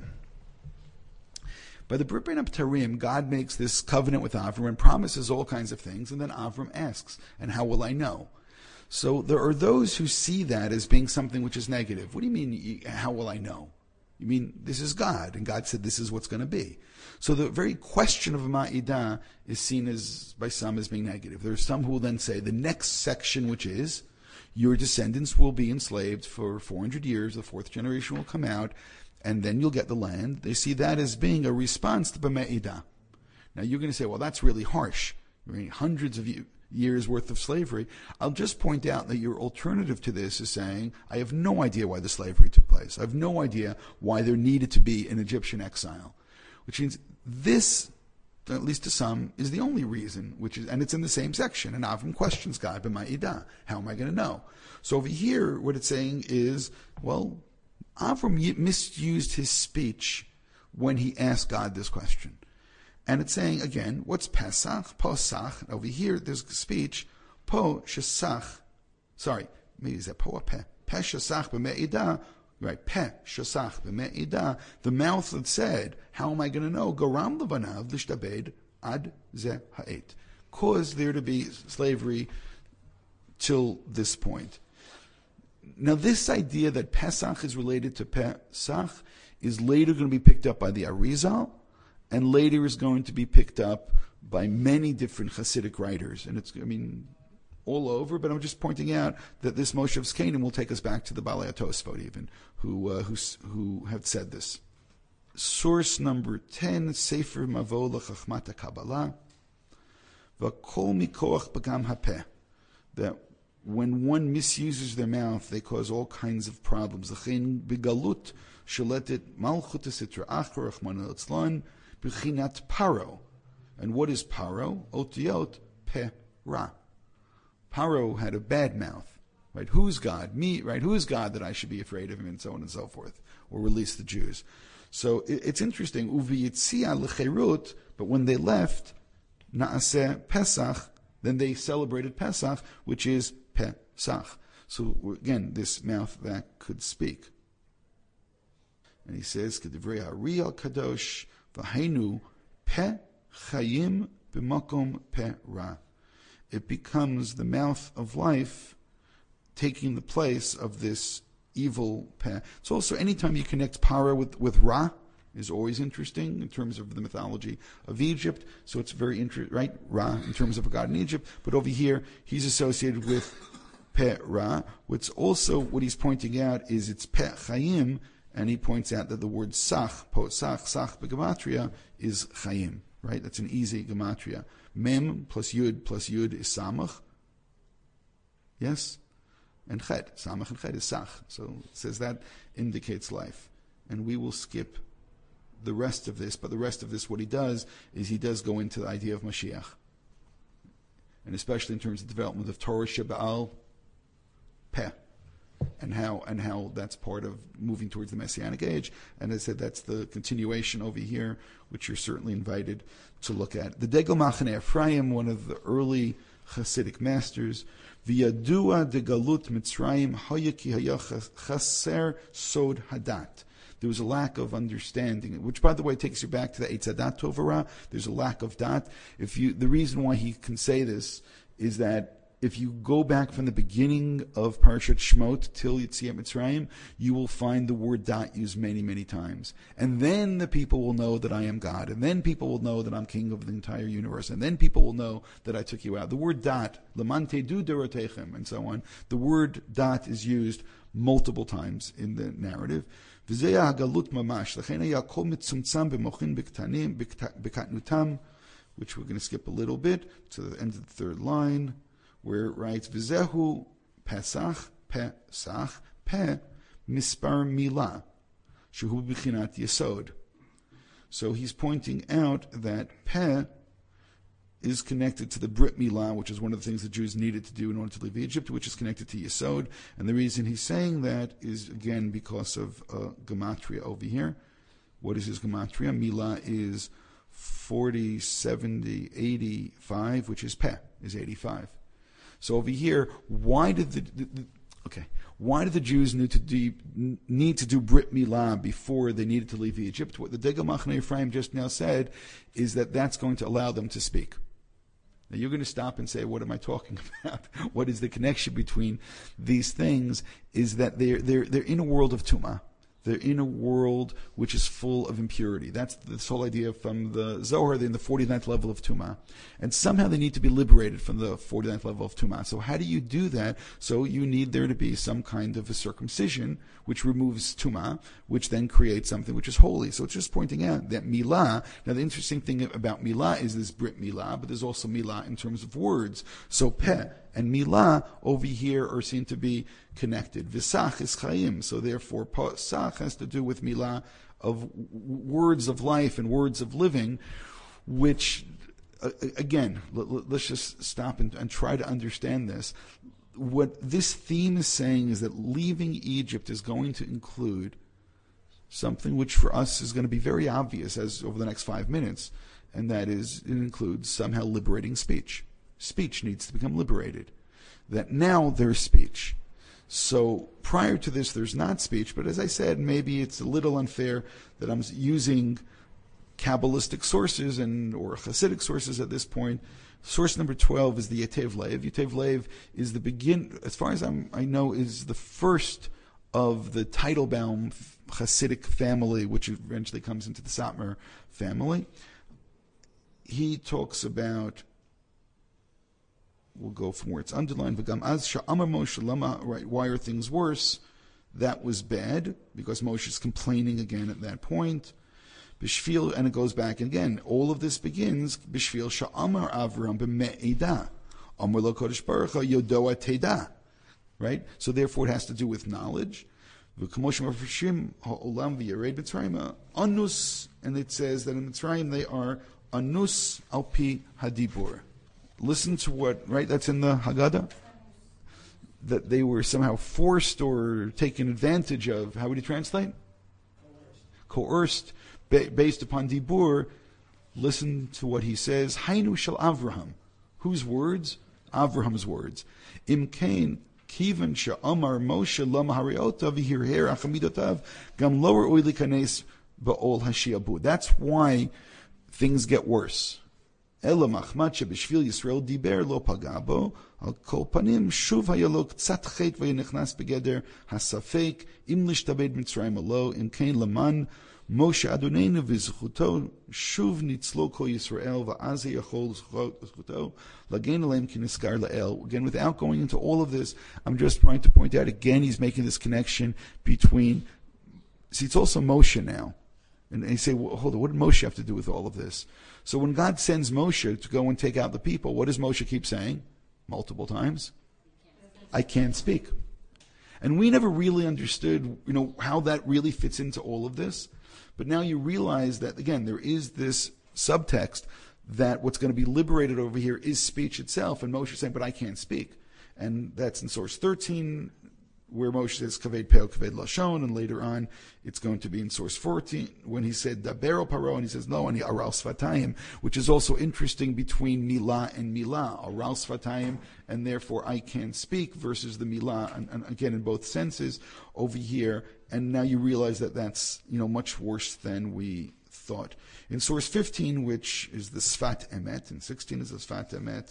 By the Brit Bein HaBetarim, God makes this covenant with Avram and promises all kinds of things, and then Avram asks, and how will I know? So there are those who see that as being something which is negative. What do you mean, how will I know? You mean, this is God, and God said this is what's going to be. So the very question of Ma'idah is seen as, by some, as being negative. There are some who will then say, the next section, which is, your descendants will be enslaved for 400 years, the fourth generation will come out, and then you'll get the land. They see that as being a response to B'me'idah. Now you're going to say, well, that's really harsh. Hundreds of years worth of slavery. I'll just point out that your alternative to this is saying, I have no idea why the slavery took place. I have no idea why there needed to be an Egyptian exile. Which means this, at least to some, is the only reason, and it's in the same section. And Avram questions God, B'me'idah. How am I going to know? So over here, what it's saying is, well, Avram misused his speech when he asked God this question. And it's saying, again, what's Pesach? Posach. Over here, there's speech. Po shesach. Sorry, maybe is that po or pe? Pe shesach b'me'idah. Right, pe shesach b'me'idah. The mouth that said, how am I going to know? Garam levanav lishtabed ad zeh ha'et. Caused there to be slavery till this point. Now, this idea that Pesach is related to Pesach is later going to be picked up by the Arizal, and later is going to be picked up by many different Hasidic writers. And it's, all over, but I'm just pointing out that this Moshe of Canaan will take us back to the Balei HaTosfot even, who have said this. Source number 10, Sefer Mavo L'Chachmat HaKabbalah, V'kol mikoach b'gam hapeh, that when one misuses their mouth, they cause all kinds of problems. L'chein b'galut sheletet malchut sitra achar rachmana litzlan b'chinat paro. And what is paro? Otiot pe ra. Paro had a bad mouth. Right? Who's God? Me. Right? Who is God that I should be afraid of him, and so on and so forth, or release the Jews? So it's interesting. Uvi yitzia l'cherut, but when they left, naaseh Pesach, then they celebrated Pesach, which is Pesach. So again, this mouth that could speak. And he says, K'divrei Ari al Kadosh, v'hainu pe chayim b'makom pe ra. It becomes the mouth of life taking the place of this evil pe. It's also, anytime you connect para with Ra, is always interesting in terms of the mythology of Egypt. So it's very interesting, right? Ra, in terms of a god in Egypt. But over here, he's associated with Pe Ra. What's also, what he's pointing out is it's Pe Chayim, and he points out that the word Sach, Po Sach, Sach begematria, is Chayim, right? That's an easy gematria. Mem plus Yud is Samach. Yes? And Chet. Samach and Chet is Sach. So it says that indicates life. And we will skip the rest of this, but the rest of this, what he does is he does go into the idea of Mashiach, and especially in terms of development of Torah Sheba'al Peh, and how that's part of moving towards the Messianic age. And as I said, that's the continuation over here, which you're certainly invited to look at. The Degel Machane Ephraim, one of the early Hasidic masters, V'yadua de Galut Mitzrayim Hayaki Hayach Chaser Sod Hadat. There was a lack of understanding, which, by the way, takes you back to the Eitz Hadat Tovara. There's a lack of dat. The reason why he can say this is that if you go back from the beginning of Parshat Shmot till Yetziat Mitzrayim, you will find the word dat used many, many times. And then the people will know that I am God. And then people will know that I'm king of the entire universe. And then people will know that I took you out. The word dat, leman tedu dorotechem, and so on. The word dat is used multiple times in the narrative. V'zeh hagalut mamash. L'chein haya kol mitzumtzam b'mochin b'ktanim b'katnutam, which we're going to skip a little bit to the end of the third line, where it writes, V'zehu Pesach, Pe Mispar Milah, Shehu B'chinat Yesod. So he's pointing out that Pe is connected to the Brit Milah, which is one of the things the Jews needed to do in order to leave Egypt, which is connected to Yesod. And the reason he's saying that is, again, because of Gematria over here. What is his Gematria? Milah is 40, 70, 85, which is Peh, is 85. So over here, why did the Jews need to do Brit Milah before they needed to leave Egypt? What the Degel Machne Ephraim just now said is that that's going to allow them to speak. Now you're going to stop and say, what am I talking about? What is the connection between these things? Is that they're in a world of Tumah. They're in a world which is full of impurity. That's this whole idea from the Zohar. They're in the 49th level of Tumah. And somehow they need to be liberated from the 49th level of Tumah. So how do you do that? So you need there to be some kind of a circumcision which removes Tumah, which then creates something which is holy. So it's just pointing out that Milah, now the interesting thing about Milah is this Brit Milah, but there's also Milah in terms of words. So Peh and Milah over here are seen to be connected. V'sach is Chaim, so therefore Sach has to do with Milah of words of life and words of living, which, again, let's just stop and try to understand this. What this theme is saying is that leaving Egypt is going to include something which for us is going to be very obvious as over the next 5 minutes, and that is it includes somehow liberating speech. Speech needs to become liberated. That now there's speech. So prior to this, there's not speech, but as I said, maybe it's a little unfair that I'm using Kabbalistic sources or Hasidic sources at this point. Source number 12 is the Yetev Lev. Yetev Lev is as far as I know, is the first of the Teitelbaum Hasidic family, which eventually comes into the Satmar family. He talks about, we'll go from where it's underlined, V'gam az sha'amar Moshe lama, right, why are things worse? That was bad, because Moshe is complaining again at that point. Bishvil, and it goes back again. All of this begins, Bishvil sha'amar Avram b'me'edah. Amar lo kodesh baruch yodoa teda. Right? So therefore it has to do with knowledge. V'kamosh mafreshim ha'olam v'yared Mitzrayim anus, and it says that in Mitzrayim they are anus al pi hadibur. Listen to what, right? That's in the Haggadah. That they were somehow forced or taken advantage of. How would you translate? Coerced. Based upon Dibur. Listen to what he says. Hainu shel Avraham. Whose words? Avraham's words. Im kain kivan she'amar Moshe lama hariota v'hirher achamidotav gam lower oili kanes ba'ol hashiabu. That's why things get worse. Ela machmat shebishvil Yisrael diber lo pagabo al kol panim shuv hayalo k'tzat chet v'yinechnas begeder hasafek im lishtabed Mitzrayim alo im kain laman Moshe Adonenu v'zchuto shuv nitzlo kol Yisrael va'az yachol zchuto lagen aleim kiniskar la'el. Again, without going into all of this, I'm just trying to point out again, he's making this connection between, see, it's also Moshe now. And they say, well, hold on, what did Moshe have to do with all of this? So when God sends Moshe to go and take out the people, what does Moshe keep saying? Multiple times. I can't speak. And we never really understood, how that really fits into all of this. But now you realize that, again, there is this subtext that what's going to be liberated over here is speech itself. And Moshe is saying, but I can't speak. And that's in source 13, where Moshe says, Kaved Peo, Kaved Lashon, and later on, it's going to be in source 14, when he said, Dabero Paro, and he says, no, and he Aral Svatayim, which is also interesting between Milah and Milah, Aral Svatayim, and therefore I can't speak, versus the Milah, and again, in both senses, over here, and now you realize that that's, much worse than we thought. In source 15, which is the Sfat Emet, and 16 is the Sfat Emet,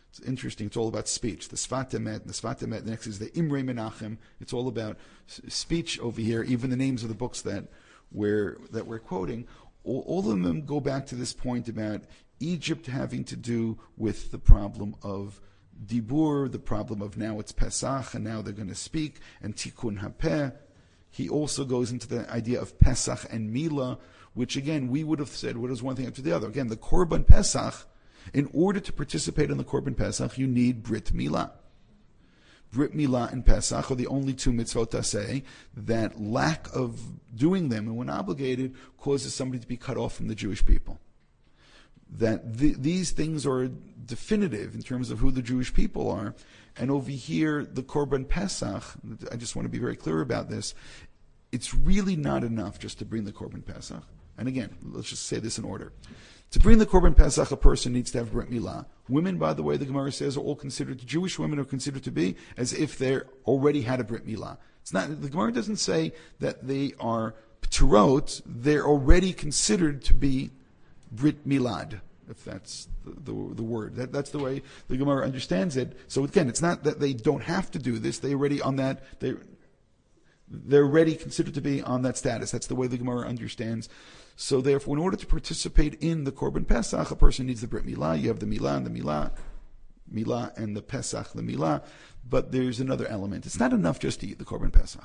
It's interesting. It's all about speech. The Sfat Emet, the Sfat Emet. The next is the Imre Menachem. It's all about speech over here. Even the names of the books that we're quoting, all of them go back to this point about Egypt having to do with the problem of Dibur, the problem of now it's Pesach, and now they're going to speak, and Tikkun HaPeh. He also goes into the idea of Pesach and Milah, which again, we would have said, what is one thing after the other? Again, the Korban Pesach, in order to participate in the Korban Pesach, you need Brit Milah. Brit Milah and Pesach are the only two mitzvot aseh that lack of doing them and when obligated causes somebody to be cut off from the Jewish people. That these things are definitive in terms of who the Jewish people are. And over here, the Korban Pesach, I just want to be very clear about this, it's really not enough just to bring the Korban Pesach. And again, let's just say this in order. To bring the Korban Pesach, a person needs to have Brit Milah. Women, by the way, the Gemara says, are all considered, Jewish women are considered to be as if they already had a Brit Milah. It's not, the Gemara doesn't say that they are P'turot, they're already considered to be Brit Milad, if that's the word. That's the way the Gemara understands it. So again, it's not that they don't have to do this, they're already on that, they're already considered to be on that status. That's the way the Gemara understands. So therefore, in order to participate in the Korban Pesach, a person needs the Brit Milah. You have the Milah and the Milah and the Pesach, the Milah. But there's another element. It's not enough just to eat the Korban Pesach.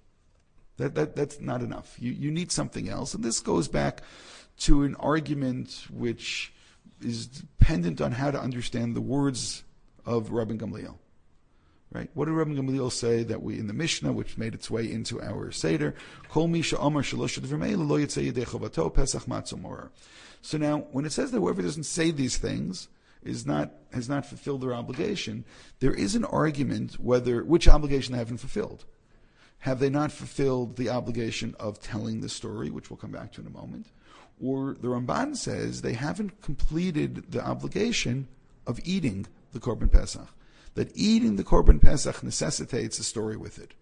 That's not enough. You need something else. And this goes back to an argument which is dependent on how to understand the words of Rabbi Gamliel. Right? What did Rabbi Gamliel say that we in the Mishnah, which made its way into our Seder? Kol misha amar shalosh d'vrei lo yitzei yedei chovato pesach matzah morer. So now, when it says that whoever doesn't say these things has not fulfilled their obligation, there is an argument which obligation they haven't fulfilled. Have they not fulfilled the obligation of telling the story, which we'll come back to in a moment? Or the Ramban says they haven't completed the obligation of eating the Korban Pesach. That eating the Korban Pesach necessitates a story with it.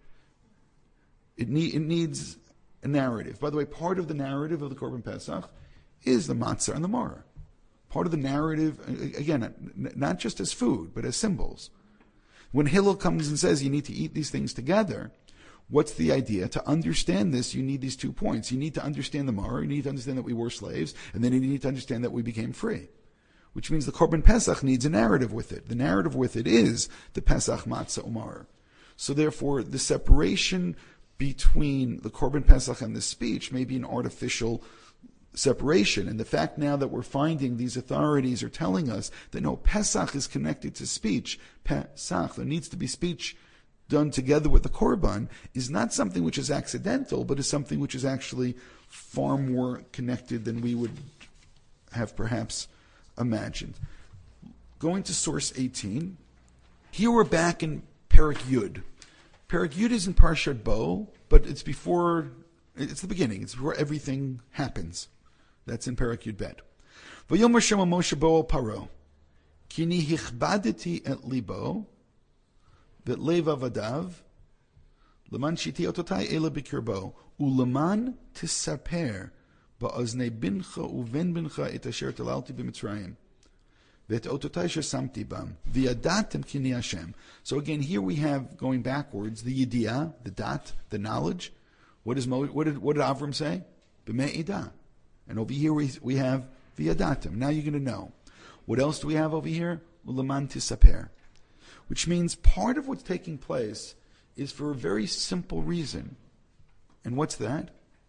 It needs a narrative. By the way, part of the narrative of the Korban Pesach is the matzah and the maror. Part of the narrative, again, not just as food, but as symbols. When Hillel comes and says you need to eat these things together, what's the idea? To understand this, you need these 2 points. You need to understand the maror, you need to understand that we were slaves, and then you need to understand that we became free. Which means the Korban Pesach needs a narrative with it. The narrative with it is the Pesach Matzah Umar. So therefore, the separation between the Korban Pesach and the speech may be an artificial separation. And the fact now that we're finding these authorities are telling us that no, Pesach is connected to speech. Pesach, there needs to be speech done together with the Korban, is not something which is accidental, but is something which is actually far more connected than we would have perhaps imagined. Going to source 18. Here we're back in Perek Yud. Perek Yud is in Parshat Bo, but it's the beginning. It's before everything happens. That's in Perek Yud Bet. V'yomer Shema Moshe Bo al Paro, Kini hichbadeti et libo, vet lev avadav, leman shiti ototai ele b'kirbo, uleman tisaper, ba'oznei bincha uven bincha et asher talalti b'mitzrayim. Vet ototai shesamti bam, v'yadatem kini Hashem. So again, here we have, going backwards, the yidiyah, the dat, the knowledge. What did Avram say? B'me'idah. And over here we have v'yadatem. Now you're going to know. What else do we have over here? Uleman tisaper. Which means part of what's taking place is for a very simple reason. And what's that?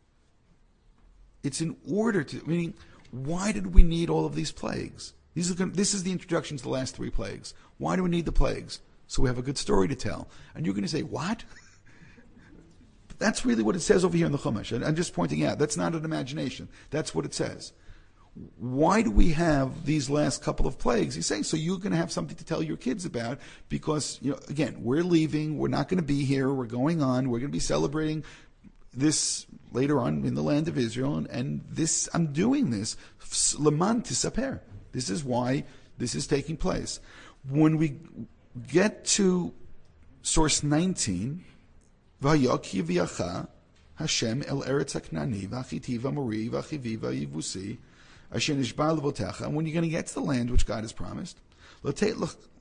It's in order to, meaning, why did we need all of these plagues? This is the introduction to the last 3 plagues. Why do we need the plagues? So we have a good story to tell. And you're going to say, what? But that's really what it says over here in the Chumash. And I'm just pointing out, that's not an imagination. That's what it says. Why do we have these last couple of plagues? He's saying, so you're going to have something to tell your kids about because, again, we're leaving. We're not going to be here. We're going on. We're going to be celebrating this later on in the land of Israel. And this, I'm doing this. Leman tisaper. This is why this is taking place. When we get to source 19, Vayaki v'yacha Hashem el eretz haknani v'achiti v'amori v'achivi v'yivusi asher nishbar levotecha. And when you're going to get to the land which God has promised, l'teit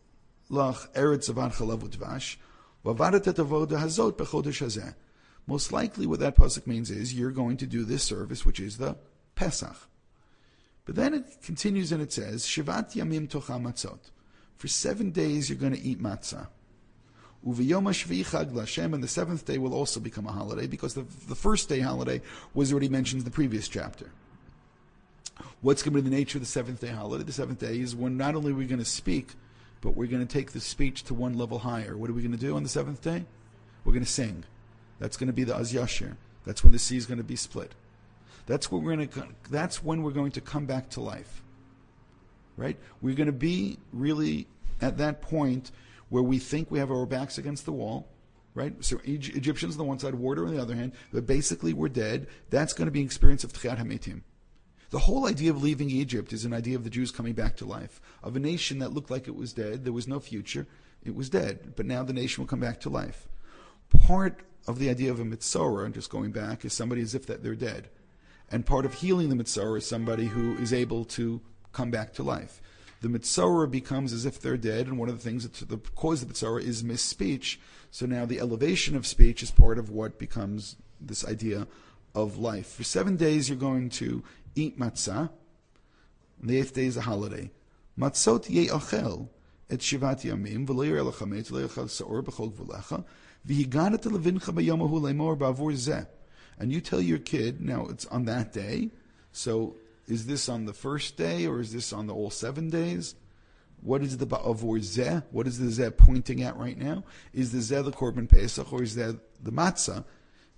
lach eretz avan chalav u'dvash, v'avadat et avoda hazot b'chodesh hazeh. Most likely what that pasuk means is you're going to do this service, which is the Pesach. But then it continues and it says, Shivat yamim tocha matzot. For 7 days you're going to eat matzah. Uviyom hashvi'i chag l'Hashem, and the 7th day will also become a holiday, because the first day holiday was already mentioned in the previous chapter. What's going to be the nature of the 7th day holiday? The 7th day is when not only are we going to speak, but we're going to take the speech to one level higher. What are we going to do on the 7th day? We're going to sing. That's going to be the Az Yashir. That's when the sea is going to be split. That's when we're going to come back to life. Right? We're going to be really at that point where we think we have our backs against the wall. Right? So Egyptians on the one side, water on the other hand, but basically we're dead. That's going to be an experience of Tchiyat HaMetim. The whole idea of leaving Egypt is an idea of the Jews coming back to life. Of a nation that looked like it was dead, there was no future, it was dead. But now the nation will come back to life. Part of the idea of a Mitzorah, just going back, is somebody as if that they're dead. And part of healing the Mitzorah is somebody who is able to come back to life. The Mitzorah becomes as if they're dead, and one of the things that the cause of the Mitzorah is misspeech. So now the elevation of speech is part of what becomes this idea of life. For 7 days you're going to eat matzah, and the 8th day is a holiday. Matzot ye'achel et shivat yamim, v'lo yireh lechametz, v'lo yachal sa'or b'chol gvulecha, v'higadat levincha b'yomahu le'mor ba'avur zeh. And you tell your kid, now it's on that day, so is this on the first day, or is this on the all 7 days? What is the ba'avur zeh? What is the zeh pointing at right now? Is the zeh the korban pesach, or is that the matzah?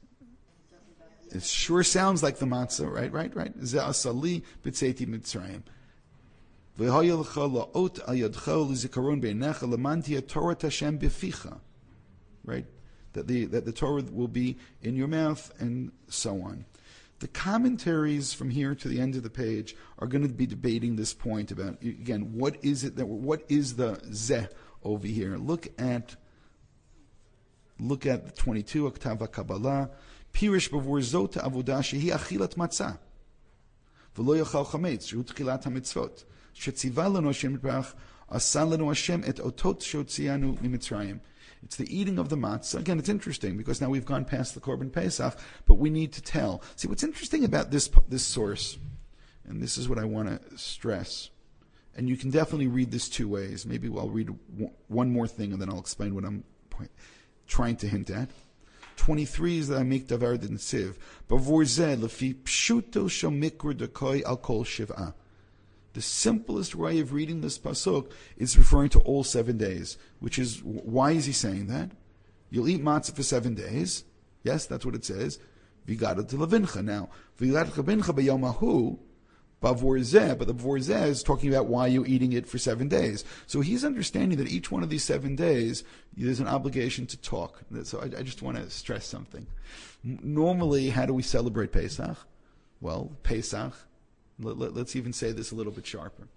It sure sounds like the matzah, right? Zeh asali b'tzeiti mitzrayim. V'hayalcha la'ot al yadcha l'zikaron b'einecha l'mantia Torah Hashem b'ficha. Right? That the Torah will be in your mouth, and so on. The commentaries from here to the end of the page are going to be debating this point about, again, what is the zeh over here? Look at the 22, Oktav Kabbalah. Pirish b'vur zot avodah shehi achilat matzah, v'lo yachal chametz shehu tchilat hamitzvot shetziva lanu Hashem yitbarach asa lanu Hashem et otot shotzianu mimitzrayim. It's the eating of the matzah. Again, it's interesting because now we've gone past the Korban Pesach, but we need to tell. See, what's interesting about this source, and this is what I want to stress, and you can definitely read this 2 ways. Maybe I'll read one more thing and then I'll explain what I'm trying to hint at. 23 is that I make davar den siv. Bavur zeh lefi pshuto shomikru dekoi al kol shiv'ah. The simplest way of reading this pasuk is referring to all 7 days, which is, why is he saying that? You'll eat matzah for 7 days. Yes, that's what it says. V'gada levincha. Now, v'gada levincha b'yomahu, bavur zeh, but the bavur zeh is talking about why you're eating it for 7 days. So he's understanding that each one of these 7 days, there's an obligation to talk. So I just want to stress something. Normally, how do we celebrate Pesach? Well, Pesach, let's even say this a little bit sharper.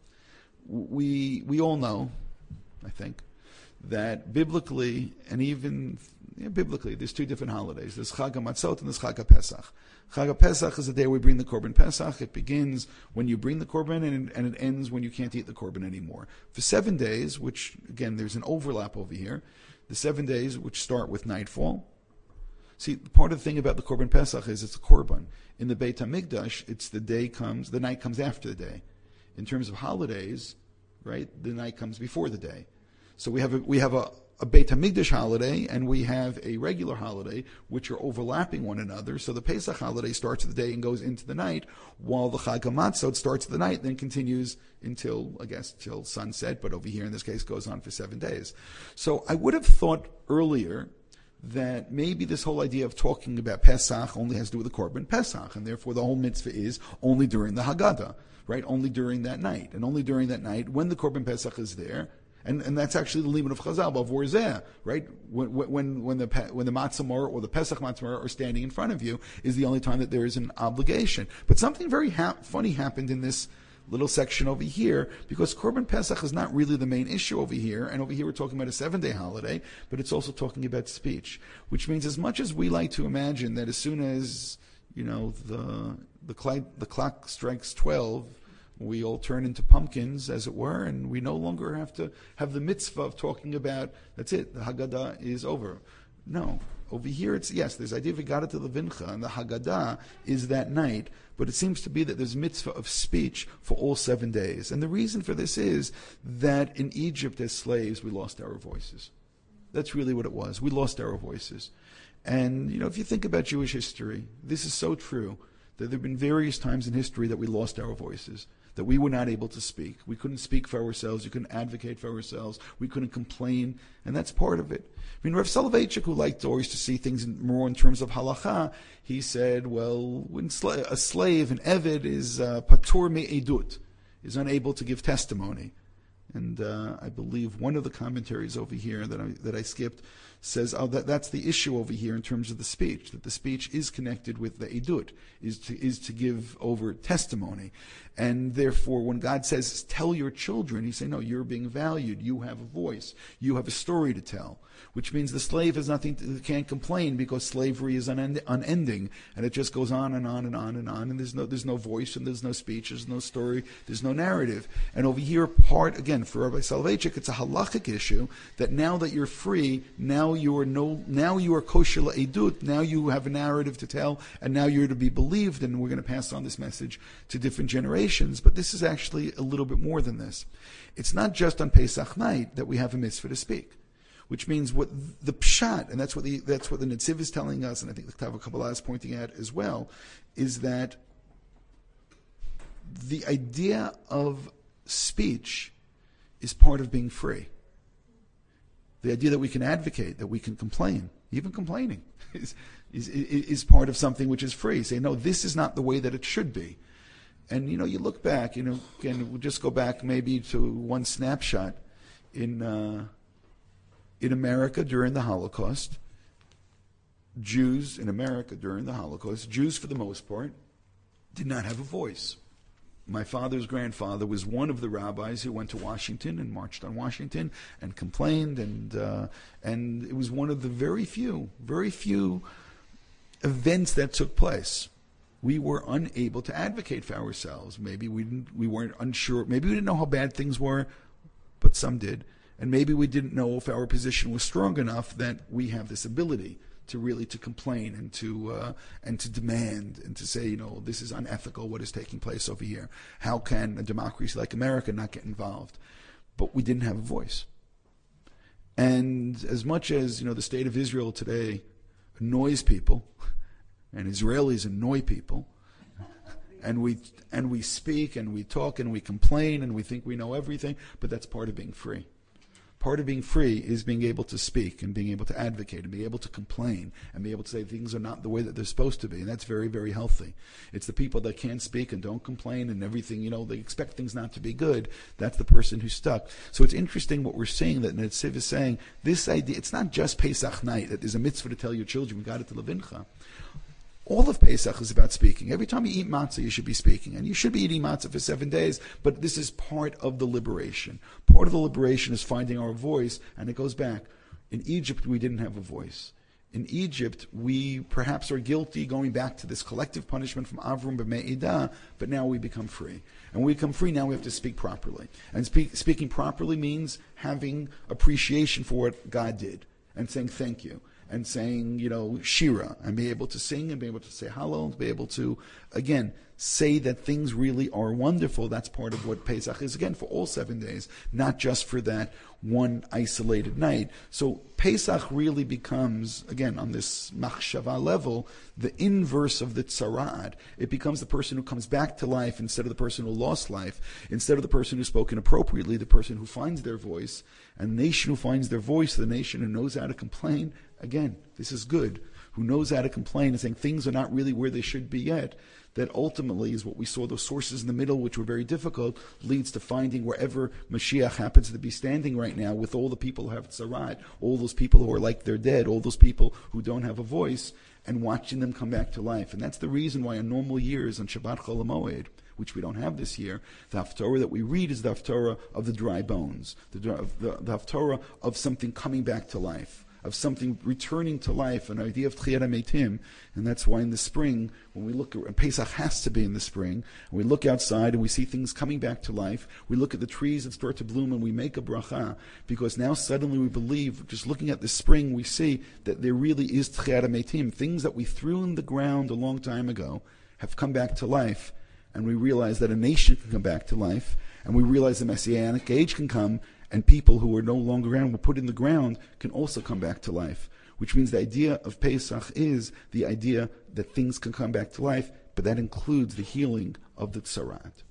We all know, I think, that biblically, and even biblically, there's 2 different holidays. There's Chag HaMatzot and there's Chag HaPesach. Chag HaPesach is the day we bring the Korban Pesach. It begins when you bring the Korban, and it ends when you can't eat the Korban anymore. For 7 days, which, again, there's an overlap over here, the 7 days which start with nightfall. See, part of the thing about the Korban Pesach is it's a Korban. In the Beit HaMikdash, the night comes after the day. In terms of holidays, right, the night comes before the day. So we have a Beit HaMikdash holiday, and we have a regular holiday, which are overlapping one another. So the Pesach holiday starts the day and goes into the night, while the Chag HaMatzot starts the night, then continues till sunset, but over here in this case goes on for 7 days. So I would have thought earlier that maybe this whole idea of talking about Pesach only has to do with the Korban Pesach, and therefore the whole mitzvah is only during the Haggadah, right? Only during that night. And only during that night, when the Korban Pesach is there, and that's actually the limit of Chazal, Bavur zeh, right? When the Matzah Maror or the Pesach Matzah Maror are standing in front of you is the only time that there is an obligation. But something very funny happened in this little section over here, because Korban Pesach is not really the main issue over here, and over here we're talking about a 7-day holiday, but it's also talking about speech, which means as much as we like to imagine that as soon as the clock strikes 12, We all turn into pumpkins, as it were, and we no longer have to have the mitzvah of talking about, that's it, the Haggadah is over. No. Over here, it's, yes, there's the idea of Haggadah to Levincha, and the Haggadah is that night, but it seems to be that there's mitzvah of speech for all 7 days. And the reason for this is that in Egypt, as slaves, we lost our voices. That's really what it was. We lost our voices. And, if you think about Jewish history, this is so true, that there have been various times in history that we lost our voices, that we were not able to speak. We couldn't speak for ourselves. We couldn't advocate for ourselves. We couldn't complain, and that's part of it. Rav Soloveitchik, who liked always to see things more in terms of halacha, he said, well, when a slave, an eved, is patur me'edut, is unable to give testimony. And I believe one of the commentaries over here that I skipped says, that's the issue over here in terms of the speech, that the speech is connected with the edut, is to give over testimony. And therefore, when God says, tell your children, he's saying, no, you're being valued, you have a voice, you have a story to tell, which means the slave has can't complain because slavery is unending, and it just goes on and on and on and on, and there's no voice, and there's no speech, there's no story, there's no narrative. And over here, again, for Rabbi Soloveitchik, it's a halachic issue that now that you're free, now you are kosher la'edut, now you have a narrative to tell, and now you're to be believed, and we're going to pass on this message to different generations. But this is actually a little bit more than this. It's not just on Pesach night that we have a mitzvah to speak, which means what the pshat, and that's what the Netziv is telling us, and I think the Ktav Kabbalah is pointing at as well, is that the idea of speech is part of being free. The idea that we can advocate, that we can complain, even complaining, is part of something which is free. Say, no, this is not the way that it should be. And, you look back, again, we'll just go back maybe to one snapshot in America during the Holocaust. Jews in America during the Holocaust, Jews for the most part, did not have a voice. My father's grandfather was one of the rabbis who went to Washington and marched on Washington and complained, and it was one of the very few events that took place. We were unable to advocate for ourselves. Maybe we weren't unsure. Maybe we didn't know how bad things were, but some did. And maybe we didn't know if our position was strong enough that we have this ability to really to complain and to demand and to say, this is unethical, what is taking place over here. How can a democracy like America not get involved? But we didn't have a voice. And as much as, the state of Israel today annoys people, and Israelis annoy people, and we speak and we talk and we complain and we think we know everything, but that's part of being free. Part of being free is being able to speak and being able to advocate and be able to complain and be able to say things are not the way that they're supposed to be, and that's very, very healthy. It's the people that can't speak and don't complain and everything, they expect things not to be good. That's the person who's stuck. So it's interesting what we're seeing, that Netziv is saying, this idea, it's not just Pesach night, that there's a mitzvah to tell your children, we got it to Levincha. All of Pesach is about speaking. Every time you eat matzah, you should be speaking. And you should be eating matzah for 7 days, but this is part of the liberation. Part of the liberation is finding our voice, and it goes back. In Egypt, we didn't have a voice. In Egypt, we perhaps are guilty, going back to this collective punishment from Avram b'Me'idah, but now we become free. And when we become free, now we have to speak properly. And speaking properly means having appreciation for what God did and saying thank you. And saying, Shira, and be able to sing and be able to say Hallel, and be able to, again, say that things really are wonderful. That's part of what Pesach is, again, for all 7 days, not just for that one isolated night. So Pesach really becomes, again, on this machshava level, the inverse of the tzara'at. It becomes the person who comes back to life instead of the person who lost life, instead of the person who spoke inappropriately, the person who finds their voice, and the nation who finds their voice, the nation who knows how to complain. Again, this is good, who knows how to complain and saying things are not really where they should be yet. That ultimately is what we saw, those sources in the middle, which were very difficult, leads to finding wherever Mashiach happens to be standing right now, with all the people who have tzarat, all those people who are like they're dead, all those people who don't have a voice, and watching them come back to life. And that's the reason why on normal years, on Shabbat Chol HaMoed, which we don't have this year, the Haftorah that we read is the Haftorah of the dry bones, the Haftorah of something coming back to life. of something returning to life, an idea of Tchiyat HaMeitim. And that's why in the spring, when we look at, Pesach has to be in the spring, and we look outside and we see things coming back to life, we look at the trees that start to bloom and we make a bracha, because now suddenly we believe, just looking at the spring, we see that there really is Tchiyat HaMeitim. Things that we threw in the ground a long time ago have come back to life, and we realize that a nation can come back to life, and we realize the Messianic age can come, and people who are no longer around, were put in the ground, can also come back to life. Which means the idea of Pesach is the idea that things can come back to life, but that includes the healing of the Tzarat.